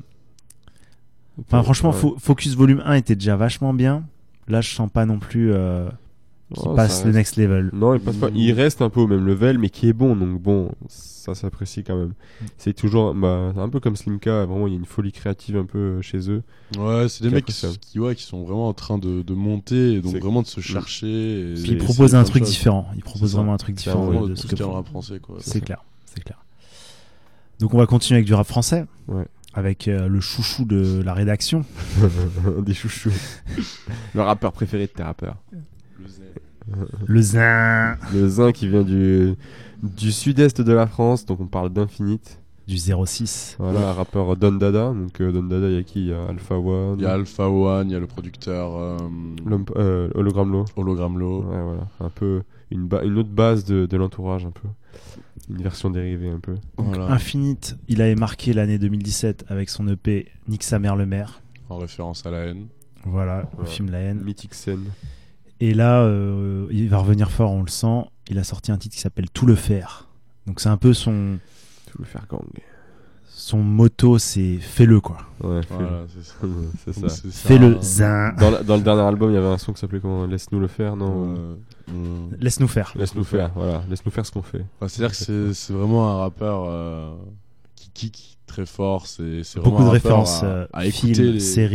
S3: Enfin, franchement, ouais. Focus Volume un était déjà vachement bien. Là, je sens pas non plus euh, qu'il oh, passe le next level.
S4: Non, il passe pas. Il reste un peu au même level, mais qui est bon. Donc bon, ça s'apprécie quand même. C'est toujours bah, un peu comme Slimka. Vraiment, il y a une folie créative un peu chez eux.
S5: Ouais, c'est des mecs qui, qui, ouais, qui sont vraiment en train de, de monter, et donc c'est... vraiment de se chercher. Et
S3: Puis ils proposent un truc différent. Ils proposent vraiment un truc différent
S5: vraiment
S3: de,
S5: de
S3: ce
S5: que
S3: que
S5: le rap français, quoi.
S3: C'est, c'est clair, c'est clair. Donc on va continuer avec du rap français.
S4: Ouais.
S3: Avec euh, le chouchou de la rédaction.
S4: Des chouchous. Le rappeur préféré de tes rappeurs.
S5: Le zin.
S3: Le zin.
S4: Le zin qui vient du, du sud-est de la France, donc on parle d'Infinite.
S3: Du zéro six.
S4: Voilà, un rappeur Don Dada. Donc euh, Don Dada, il y a qui? Il y a Alpha One.
S5: Il y a Alpha One, il y a le producteur. Euh...
S4: Euh, Hologram Low.
S5: Hologram Low.
S4: Ouais, voilà. Un peu une, ba- une autre base de, de l'entourage, un peu. Une version dérivée un peu.
S3: Voilà. Infinite, il avait marqué l'année deux mille dix-sept avec son E P Nique sa mère le maire.
S5: En référence à La Haine.
S3: Voilà,
S4: voilà.
S3: le film La Haine.
S4: Mythique scène.
S3: Et là, euh, il va revenir fort, on le sent. Il a sorti un titre qui s'appelle Tout le faire. Donc c'est un peu son...
S4: Tout le faire gang.
S3: Son motto, c'est fais-le quoi.
S4: Ouais, fais-le.
S5: Voilà, c'est ça.
S4: c'est ça.
S3: C'est ça. Fais-le zin.
S4: Dans, la, dans le dernier album, il y avait un son qui s'appelait comment? Laisse-nous le faire, non euh,
S3: euh... Laisse-nous faire.
S4: Laisse-nous faire, faire, voilà. Laisse-nous faire ce qu'on fait.
S5: Ouais, c'est-à-dire que c'est, c'est vraiment un rappeur euh, qui kick très fort. C'est, c'est
S3: beaucoup
S5: vraiment
S3: de
S5: un
S3: références
S5: à, à
S3: films,
S5: écouter les...
S3: séries.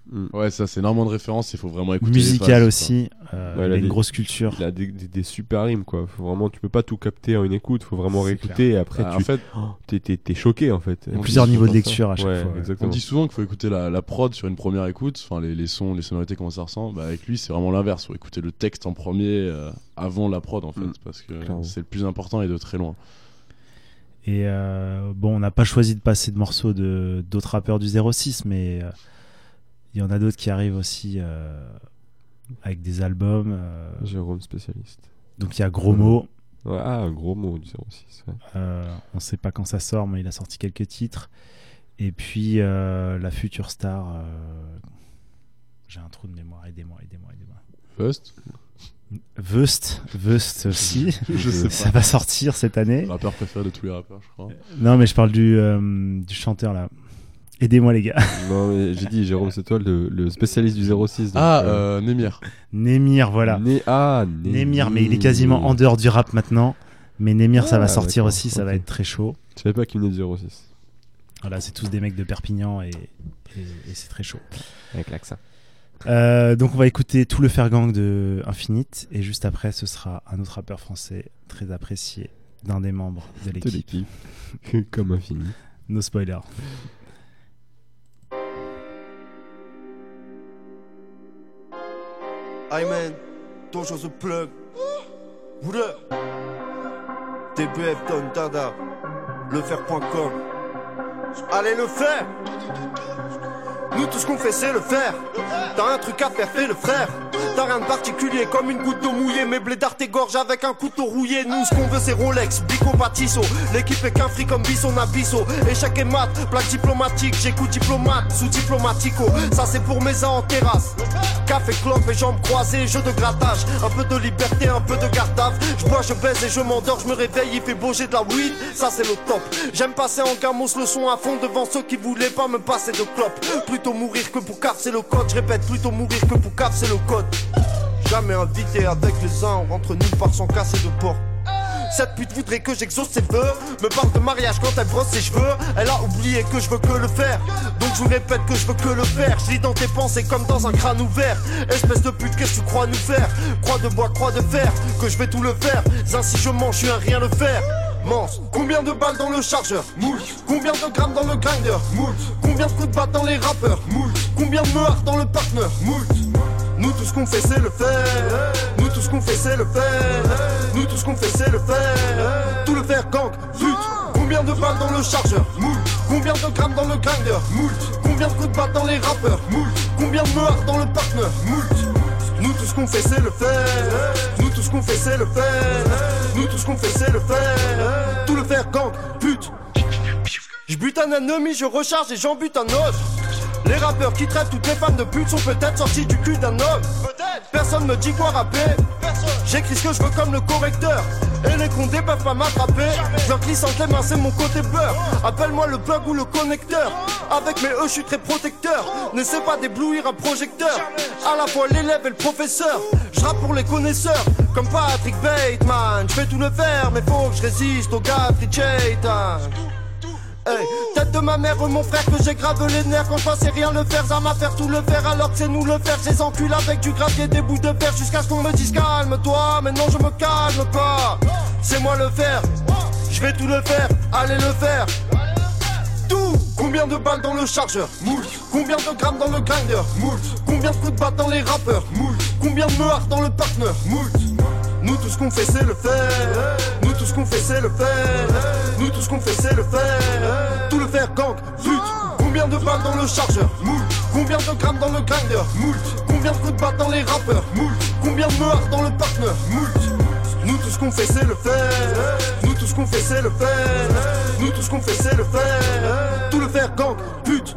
S5: Mm. Ouais, ça, c'est énormément de références. Il faut vraiment écouter.
S3: Musical
S5: les phases,
S3: aussi. Euh, ouais, il a une des, grosse culture.
S4: Il a des, des, des super rimes, quoi. Faut vraiment, tu peux pas tout capter en une écoute. Faut vraiment c'est réécouter. Clair. Et après, bah, tu, en fait, oh, t'es, t'es, t'es choqué, en fait.
S3: Il y a plusieurs niveaux de lecture à chaque ouais, fois. Ouais.
S5: Exactement. On dit souvent qu'il faut écouter la, la prod sur une première écoute. Enfin, les, les sons, les sonorités, comment ça ressemble. Bah, avec lui, c'est vraiment l'inverse. Faut écouter le texte en premier euh, avant la prod, en fait, mm. parce que Clairement. c'est le plus important et de très loin.
S3: Et euh, bon, on n'a pas choisi de passer de morceaux de d'autres rappeurs du zéro six, mais il euh, y en a d'autres qui arrivent aussi euh, avec des albums. Euh,
S4: Jérôme spécialiste.
S3: Donc il y a Gros Mot.
S4: Ouais, ah, Gros Mot du zéro six. Ouais.
S3: Euh, on ne sait pas quand ça sort, mais il a sorti quelques titres. Et puis euh, la future star. Euh, j'ai un trou de mémoire. Aidez-moi, aidez-moi, aidez-moi.
S5: First.
S3: Vust, Vust aussi.
S5: Je sais
S3: ça va sortir cette année.
S5: Le rappeur préféré de tous les rappeurs, je crois.
S3: Non, mais je parle du, euh, du chanteur là. Aidez-moi les gars.
S4: Non, mais j'ai dit Jérôme, c'est toi le, le spécialiste du zéro six. Donc,
S5: ah, euh, Némir.
S3: Némir, voilà.
S4: Né- ah, Némir.
S3: Némir, mais il est quasiment en dehors du rap maintenant. Mais Némir, ah, ça va sortir aussi, ça okay. va être très chaud.
S4: Je savais pas qu'il venait du zéro six.
S3: Voilà, c'est tous des mecs de Perpignan et, et, et c'est très chaud.
S4: Avec l'accent.
S3: Euh, donc on va écouter tout le Faire Gang de Infinite et juste après ce sera un autre rappeur français très apprécié d'un des membres de l'équipe,
S4: de l'équipe. Comme Infinite.
S3: No spoiler.
S11: Hey man, ton chose plug. Oula. T B F Don Dada. Lefaire point com. Allez le faire. Nous tout ce qu'on fait c'est le faire. T'as un truc à faire, fais le frère. T'as rien de particulier comme une goutte d'eau mouillée. Mais blédards t'égorge avec un couteau rouillé. Nous ce qu'on veut c'est Rolex, Bico, Batisso. L'équipe est qu'un fric comme Bisson Abisso. Échec et mat, plaque diplomatique. J'écoute diplomate, sous diplomatico. Ça c'est pour mes ans en terrasse. Café, clope et jambes croisées, jeu de grattage. Un peu de liberté, un peu de gardave. Je bois, je baise et je m'endors, je me réveille. Il fait beau, j'ai de la weed, ça c'est le top. J'aime passer en gamos le son à fond devant ceux qui voulaient pas me passer de clope. Plutôt mourir que pour cap c'est le code. Je répète, plutôt mourir que pour cap c'est le code. Jamais invité avec les uns, on rentre nulle part sans casser de porte. Cette pute voudrait que j'exauce ses vœux. Me parle de mariage quand elle brosse ses cheveux. Elle a oublié que je veux que le faire. Donc je vous répète que je veux que le faire. Je lis dans tes pensées comme dans un crâne ouvert. Espèce de pute, qu'est-ce que tu crois nous faire? Croix de bois, croix de fer, que je vais tout le faire. Ainsi je mange, je suis un rien le faire. Mance, combien de balles dans le chargeur? Moult. Combien de grammes dans le grinder? Moult. Combien de coups de batte dans les rappeurs? Moult. Combien de meurs dans le partner? Moult. Nous tout ce qu'on fait c'est le faire. Nous tout ce qu'on fait c'est le faire. Nous tout ce qu'on fait c'est le faire. Tout le faire gang, pute. Combien de balles dans le chargeur? Moult. Combien de grammes dans le grinder? Moult. Combien de coups de batte dans les rappeurs? Moult. Combien de meurs dans le partner? Moult. Nous tout ce qu'on fait c'est le faire. Nous tout ce qu'on fait c'est le faire. Nous tout ce qu'on fait c'est le faire. Tout le faire gang, pute. Je bute un ennemi, je recharge et j'en bute un autre. Les rappeurs qui traitent toutes les femmes de pute sont peut-être sortis du cul d'un homme. Personne me dit quoi rapper. J'écris ce que je veux comme le correcteur. Et les condés peuvent pas m'attraper. Je leur glisse entre les mains, c'est mon côté beurre. Appelle-moi le plug ou le connecteur. Avec mes E, je suis très protecteur. N'essaie pas d'éblouir un projecteur. À la fois l'élève et le professeur. Je rappe pour les connaisseurs. Comme Patrick Bateman. Je vais tout le faire, mais faut que je résiste au gars Trichaitan. Hey, tête de ma mère, mon frère, que j'ai grave les nerfs. Quand je pensais rien le faire, ça m'a faire tout le faire. Alors que c'est nous le faire, je les encule avec du gravier, des bouts de fer. Jusqu'à ce qu'on me dise calme-toi, mais non je me calme pas. C'est moi le faire, je vais tout le faire, allez le faire. Tout. Combien de balles dans le chargeur? Moult. Combien de grammes dans le grinder? Moult. Combien de coups de batte dans les rappeurs? Moult. Combien de meurs dans le partner? Moult. Nous tout ce qu'on fait c'est le faire. Nous tout ce qu'on fait c'est le faire. Nous tout ce qu'on fait c'est le faire. Tout le faire gang, pute. Combien de balles dans le chargeur? Moult. Combien de grammes dans le grinder? Moult. Combien de coups de batte dans les rappeurs? Moult. Combien de meurs dans le partner? Moult. Nous tout ce qu'on fait c'est le faire. Nous tout ce qu'on fait c'est le faire. Nous tout ce qu'on fait c'est le faire. Tout le faire gang, pute.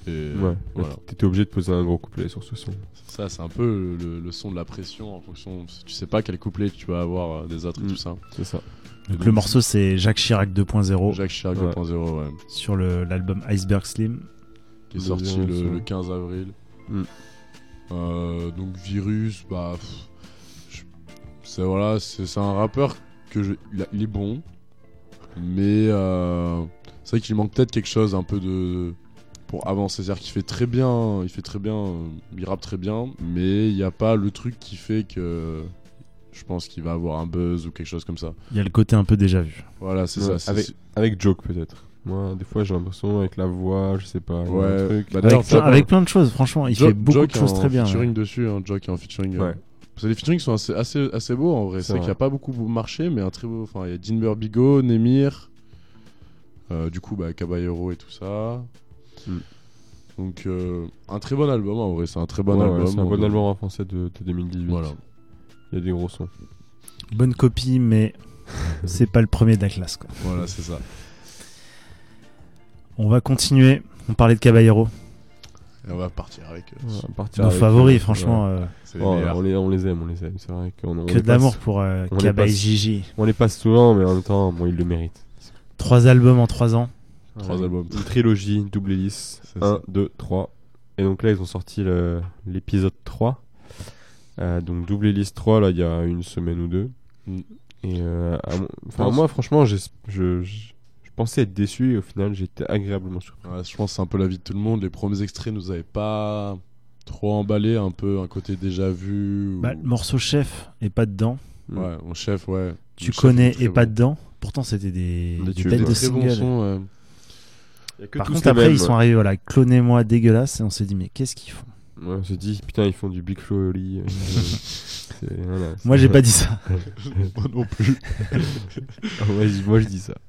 S5: Et
S4: ouais,
S5: voilà.
S4: T'étais obligé de poser un gros couplet sur ce son.
S5: C'est ça, c'est un peu le, le son de la pression en fonction. Tu sais pas quel couplet tu vas avoir des autres et
S4: mmh,
S5: tout ça.
S4: C'est ça.
S3: Donc, donc le morceau c'est Jacques Chirac deux point zéro.
S5: Jacques Chirac
S4: ouais.
S5: deux point zéro, ouais.
S3: Sur le, l'album Iceberg Slim.
S5: Qui est sorti le, le quinze avril.
S4: Mmh.
S5: Euh, donc Virus, bah. Pff, je, c'est, voilà, c'est, c'est un rappeur que je, il, a, il est bon. Mais euh, c'est vrai qu'il manque peut-être quelque chose un peu de. Pour avancer, c'est-à-dire qu'il fait très bien, il fait très bien, euh, il rappe très bien, mais il n'y a pas le truc qui fait que je pense qu'il va avoir un buzz ou quelque chose comme ça.
S3: Il y a le côté un peu déjà vu.
S5: Voilà, c'est
S4: ouais,
S5: ça. C'est...
S4: Avec, avec Joke peut-être. Moi, des fois, j'ai l'impression avec la voix, je sais pas.
S5: Ouais.
S4: Un truc.
S3: Bah, avec, plein, avec plein de choses, franchement, il
S5: Joke,
S3: fait beaucoup
S5: Joke
S3: de choses très bien.
S5: Featuring
S3: ouais.
S5: dessus, hein, Joke est en featuring.
S4: Ouais.
S5: Euh, parce que les featuring sont assez, assez, assez beaux en vrai. C'est, c'est vrai qu'il n'y a pas beaucoup marché, mais un très beau. Enfin, il y a Dinber Bigot, Nemir, euh, du coup, bah, Caballero et tout ça. Mm. Donc euh, un très bon album en vrai, c'est un très bon
S4: ouais,
S5: album.
S4: Ouais, c'est un bon album en français de, de deux mille dix-huit.
S5: Voilà.
S4: Il y a des gros sons.
S3: Bonne copie, mais c'est pas le premier de la classe, quoi.
S5: Voilà, c'est ça.
S3: On va continuer. On parlait de Caballero.
S5: Et on va partir avec euh,
S4: ouais, partir
S3: nos
S4: avec
S3: favoris,
S4: eux.
S3: franchement.
S4: Ouais.
S3: Euh,
S4: c'est les oh, on, les, on les aime, on les aime. C'est vrai qu'on on
S3: que de
S4: passe,
S3: l'amour pour euh, Cabay Gigi.
S4: On les passe souvent, mais en même temps, bon, ils le méritent.
S3: Trois albums en trois ans.
S5: Trois ouais. albums.
S4: Une trilogie, double hélice. un, deux, trois. Et donc là, ils ont sorti le, l'épisode trois. Euh, donc double hélice trois, là, il y a une semaine ou deux. Mm. Et euh, à, moi, franchement, j'ai, je, je, je pensais être déçu et au final, j'ai été agréablement surpris.
S5: Ouais, je pense que c'est un peu la vie de tout le monde. Les premiers extraits nous avaient pas trop emballé, un peu un côté déjà vu. Ou...
S3: Bah, le morceau chef est pas dedans.
S5: Ouais, mon chef, ouais.
S3: Tu
S5: mon
S3: connais
S5: chef
S3: et
S5: bon.
S3: pas dedans. Pourtant, c'était des, des, des bêtes de singles.
S5: Bon son, ouais.
S3: Par contre, après, mêmes, ils sont arrivés, voilà, clonez-moi dégueulasse, et on s'est dit, mais qu'est-ce qu'ils font?
S4: Ouais, on s'est dit, putain, ils font du Big Flo au lit.
S3: Voilà, moi, j'ai pas dit ça.
S5: Moi non plus.
S4: moi, je, moi, je dis ça.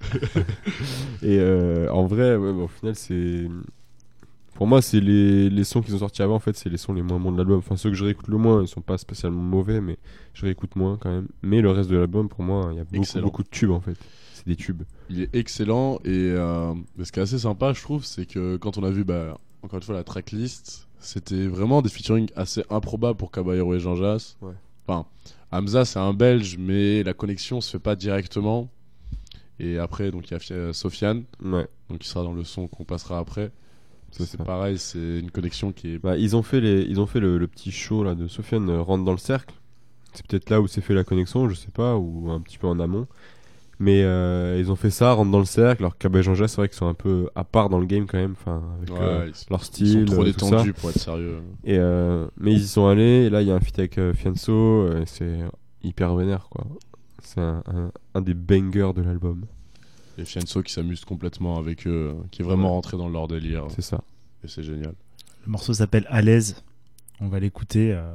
S4: Et euh, en vrai, ouais, bah, au final, c'est. Pour moi, c'est les, les sons qu'ils ont sortis avant, en fait, c'est les sons les moins bons de l'album. Enfin, ceux que je réécoute le moins, ils sont pas spécialement mauvais, mais je réécoute moins quand même. Mais le reste de l'album, pour moi, il y a beaucoup, beaucoup de tubes, en fait. C'est des tubes.
S5: Il est excellent et euh, ce qui est assez sympa, je trouve, c'est que quand on a vu, bah, encore une fois, la tracklist, c'était vraiment des featuring assez improbables pour Caballero et Jean Jass.
S4: Ouais.
S5: Enfin, Hamza, c'est un Belge, mais la connexion se fait pas directement. Et après, donc il y a Sofiane,
S4: ouais.
S5: donc il sera dans le son qu'on passera après. C'est, c'est pareil, c'est une connexion qui est.
S4: Bah, ils ont fait les, ils ont fait le, le petit show là de Sofiane euh, rentre dans le cercle. C'est peut-être là où s'est fait la connexion, je sais pas, ou un petit peu en amont. Mais euh, ils ont fait ça, rentre dans le cercle. Alors Cabay et Jean Jass, c'est vrai qu'ils sont un peu à part dans le game quand même, enfin avec
S5: ouais,
S4: euh,
S5: ils,
S4: leur style.
S5: Ils sont trop
S4: euh,
S5: détendus pour être sérieux.
S4: Et euh, mais ils y sont allés. Et là, il y a un feat avec euh, Fianso. Euh, c'est hyper vénère, quoi. C'est un, un, un des bangers de l'album.
S5: Et Fianso qui s'amuse complètement avec eux, qui est vraiment ouais. rentré dans leur délire.
S4: C'est ça.
S5: Et c'est génial.
S3: Le morceau s'appelle À l'aise. On va l'écouter. Euh...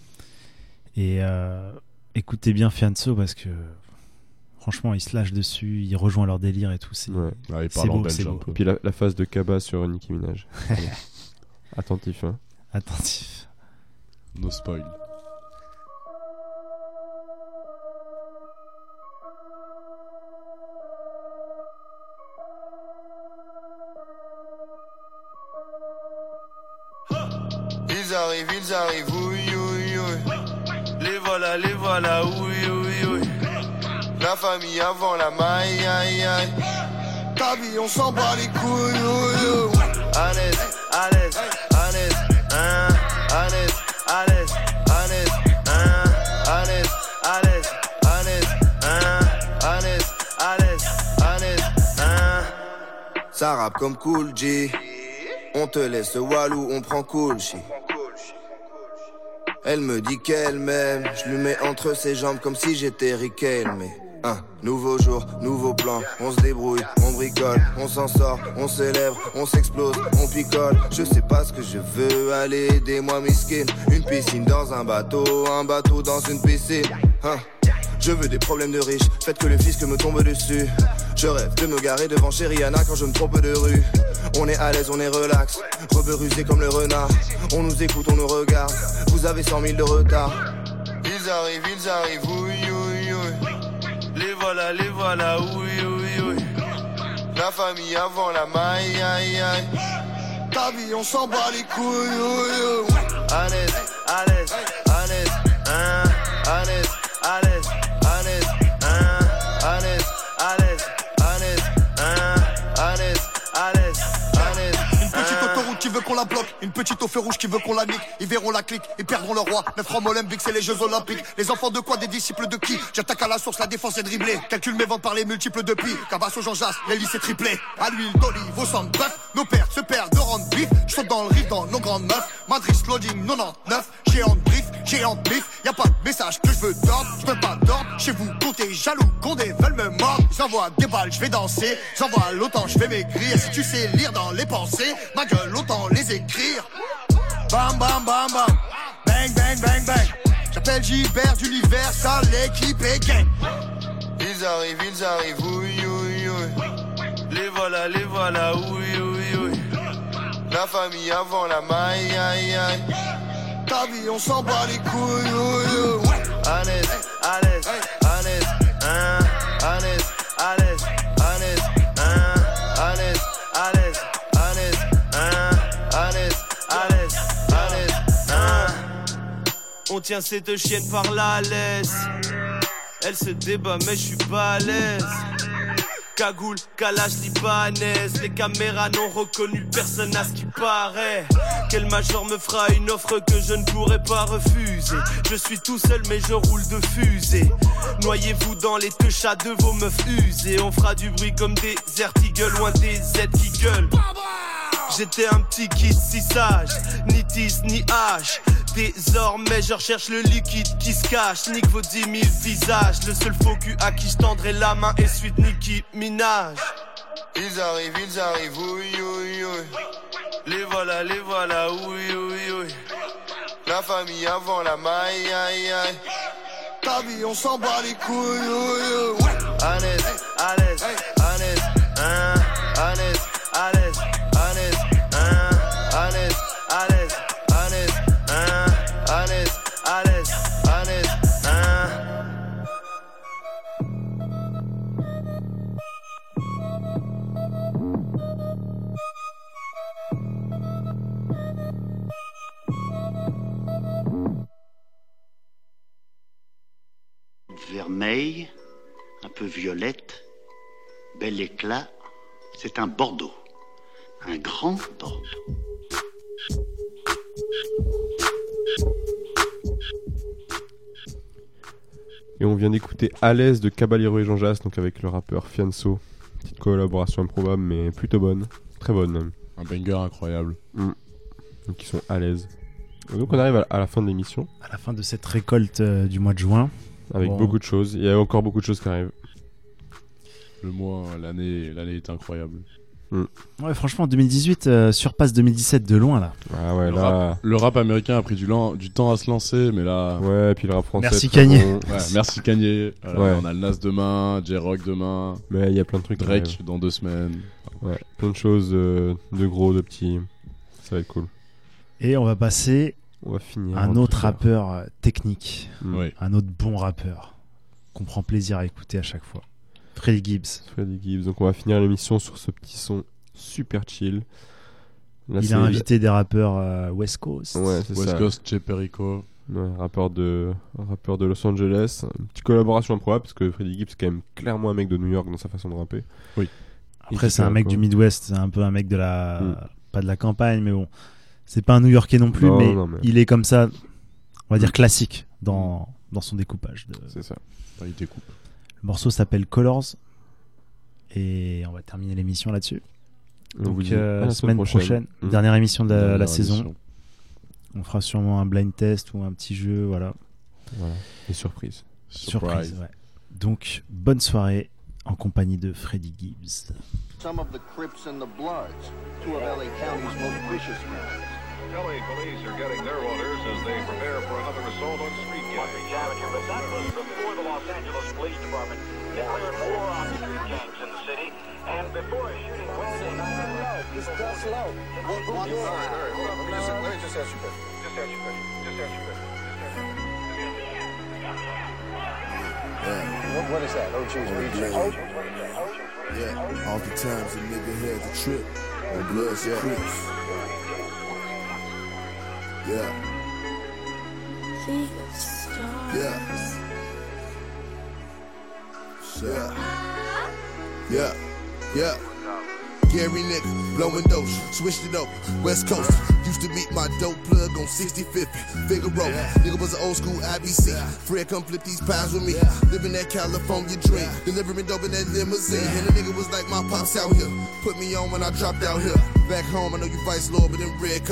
S3: Et euh... écoutez bien Fianso parce que. Franchement, il se lâche dessus, il rejoint leur délire et tout. C'est,
S5: ouais. Ouais, il
S3: c'est beau,
S5: c'est
S3: beau.
S4: Et puis la, la phase de Kaba sur Nicki Minaj. Attentif, hein.
S3: Attentif.
S5: No spoil.
S16: Ils arrivent, ils arrivent, oui, oui, oui. Les voilà, les voilà, oui, oui, oui. La famille avant la maille, aïe, aïe. Ta vie, on s'en bat les couilles, oui, oui. À l'aise, à l'aise, à l'aise, hein. À l'aise, à l'aise, à l'aise, hein. À l'aise, à l'aise, à l'aise, hein. À l'aise, à l'aise, à l'aise, hein. Ça rappe comme Cool G. On te laisse Walou, on prend Cool Shit. Elle me dit qu'elle m'aime, je lui mets entre ses jambes comme si j'étais Riquel, mais un nouveau jour, nouveau plan, on se débrouille, on bricole, on s'en sort, on s'élève, on s'explose, on picole. Je sais pas ce que je veux, allez aidez-moi miskin. Une piscine dans un bateau, un bateau dans une piscine, hein. Je veux des problèmes de riches, faites que le fisc me tombe dessus. Je rêve de me garer devant chez Rihanna quand je me trompe de rue. On est à l'aise, on est relax, rebeu rusé comme le renard. On nous écoute, on nous regarde, vous avez cent mille de retard. Ils arrivent, ils arrivent, oui, oui, oui. Les voilà, les voilà, oui, oui, oui. La famille avant la maille, aïe, aïe.
S19: Ta vie, on s'en bat les couilles.
S20: Honest, honest, honest, hein, honest, honest, honest, hein, honest, honest, honest, hein, honest, honest, honest.
S19: Une petite autoroute qui veut qu'on la bloque, une petite au feu rouge qui veut qu'on la nique. Ils verront la clique, ils perdront leur roi. Neuf francs olympiques, c'est les Jeux Olympiques. Les enfants de quoi, des disciples de qui? J'attaque à la source, la défense est dribblée. Calcule mes ventes par les multiples de pi. Cabasso Jean Jass, les lycées triplés. À l'huile d'olive, au sang de bœuf. Nos pères se perdent de rendre bif. J'saute dans le riff dans nos grandes meufs. Madrid loading quatre-vingt-dix-neuf. Géant de brief, géant de bif. Y'a pas de message que je veux d'ordre. J'veux pas d'ordre. Chez vous, comptez jaloux, condés veulent me mordre. J'envoie des balles, j'vais danser. J'envoie l'autant, j'vais m'écrire. Si tu sais lire dans les pensées, ma gueule, autant les écrire. Bam bam bam bam. Bang bang bang bang. J'appelle Gilbert d'Universal, l'équipe est gang.
S20: Ils arrivent, ils arrivent, oui, oui, oui. Les voilà, les voilà, oui, oui, oui. La famille avant la maille, aïe, aïe.
S19: Ta vie, on s'en bat les couilles, oui, oui.
S20: Honest, honest, honest, hein, honest, honest, honest, hein, honest, honest, honest, hein, honest, honest, honest, hein. On tient cette chienne par la laisse. Elle se débat mais je suis pas à l'aise. Cagoule, calage libanaise. Les caméras n'ont reconnu personne à ce qui paraît. Quel major me fera une offre que je ne pourrai pas refuser? Je suis tout seul mais je roule de fusée. Noyez-vous dans les teuchats de vos meufs usées. On fera du bruit comme des Zertigel ou un D Z qui gueule. J'étais un petit kid si sage, ni tease ni hache. Désormais je recherche le liquide qui se cache. Nique vos dix mille visages. Le seul faux cul à qui je tendrai la main est suite Nicki Minaj. Ils arrivent, ils arrivent, oui, oui, oui. Les voilà, les voilà, oui, oui, oui. La famille avant la maille, aïe, aïe.
S19: Ta vie, on s'en bat les couilles, oui, oui.
S20: Honest, honest, honest, hein, honest, honest, honest, hein, honest, honest, honest, hein, honest, honest, honest, hein.
S1: Vermeil, un peu violette, bel éclat, c'est un Bordeaux, un grand Bordeaux.
S4: Et on vient d'écouter À l'aise de Caballero et Jean Jass, donc avec le rappeur Fianso. Petite collaboration improbable mais plutôt bonne, très bonne même.
S5: Un banger incroyable.
S4: Mm. Donc ils sont à l'aise. Et donc on arrive à la fin de l'émission.
S3: À la fin de cette récolte euh, du mois de juin.
S4: Avec bon. beaucoup de choses. Il y a encore beaucoup de choses qui arrivent.
S5: Le mois, l'année, l'année est incroyable.
S3: Mm. Ouais, franchement, deux mille dix-huit euh, surpasse deux mille dix-sept de loin là.
S4: Ah ouais,
S5: le,
S4: là...
S5: rap, le rap américain a pris du, lan- du temps à se lancer, mais là.
S4: Ouais, et puis le rap français.
S3: Merci Kanye.
S4: Bon.
S5: Ouais, merci Kanye. Voilà,
S4: ouais.
S5: On a le Nas demain, J-Rock demain.
S4: Mais il y a plein de trucs.
S5: Drake dans deux semaines.
S4: Ouais, plein de choses euh, de gros, de petits. Ça va être cool.
S3: Et on va passer.
S4: On va finir.
S3: Un autre rappeur euh, technique.
S4: Mm.
S5: Oui.
S3: Un autre bon rappeur qu'on prend plaisir à écouter à chaque fois. Freddie Gibbs.
S4: Freddie Gibbs. Donc on va finir l'émission sur ce petit son super chill.
S3: Là, il a invité des rappeurs euh, West Coast.
S4: Ouais, c'est
S5: West
S4: ça.
S5: Coast, Jay Perico.
S4: Ouais, rappeur de, rappeur de Los Angeles. Une petite collaboration improbable parce que Freddie Gibbs est quand même clairement un mec de New York dans sa façon de rapper.
S5: Oui.
S3: Après, c'est un mec du Midwest. C'est un peu un mec de la. Mm. Pas de la campagne, mais bon. C'est pas un New Yorkais non plus, non, mais, non, mais il est comme ça, on va dire classique dans, dans son découpage. De...
S4: C'est ça.
S5: Enfin, il découpe.
S3: Le morceau s'appelle Colors et on va terminer l'émission là-dessus.
S4: On
S3: Donc,
S4: vous dit
S3: euh,
S4: la
S3: semaine prochaine, prochaine mmh. dernière émission de la, dernière la saison. Émission. On fera sûrement un blind test ou un petit jeu, voilà.
S4: Voilà. Et surprise.
S3: Surprise, Surprise ouais. Donc, bonne soirée en compagnie de Freddie Gibbs.
S6: Some of the Crips and the Bloods, two of L A County's most vicious members.
S21: L A police are getting their orders as they prepare for another assault on street gangs.
S22: But that was before the Los Angeles Police Department declared war on street gangs in the city. And before a shooting Wednesday night,
S6: just go slow. One, one, all right, all right, hold on. Let me just, let me just ask you a question. Just ask you a question. Just ask you a question. Yeah. What, what is that? Oh, geez. Yeah, all the times a nigga had to trip.
S2: On Bloods, yeah. Crips. Yeah. Yeah. Yeah. Yeah. Yeah. Gary nigga, blowing dope, switched it over, West Coast. Used to meet my dope plug on sixty-fifth, Figaro. Yeah. Nigga was an old school I B C. Yeah. Fred, come flip these pounds with me. Yeah. Living that California dream, yeah. Delivering dope in that limousine. Yeah. And the nigga was like my pops out here. Put me on when I dropped out here. Back home, I know you vice lord, but in red.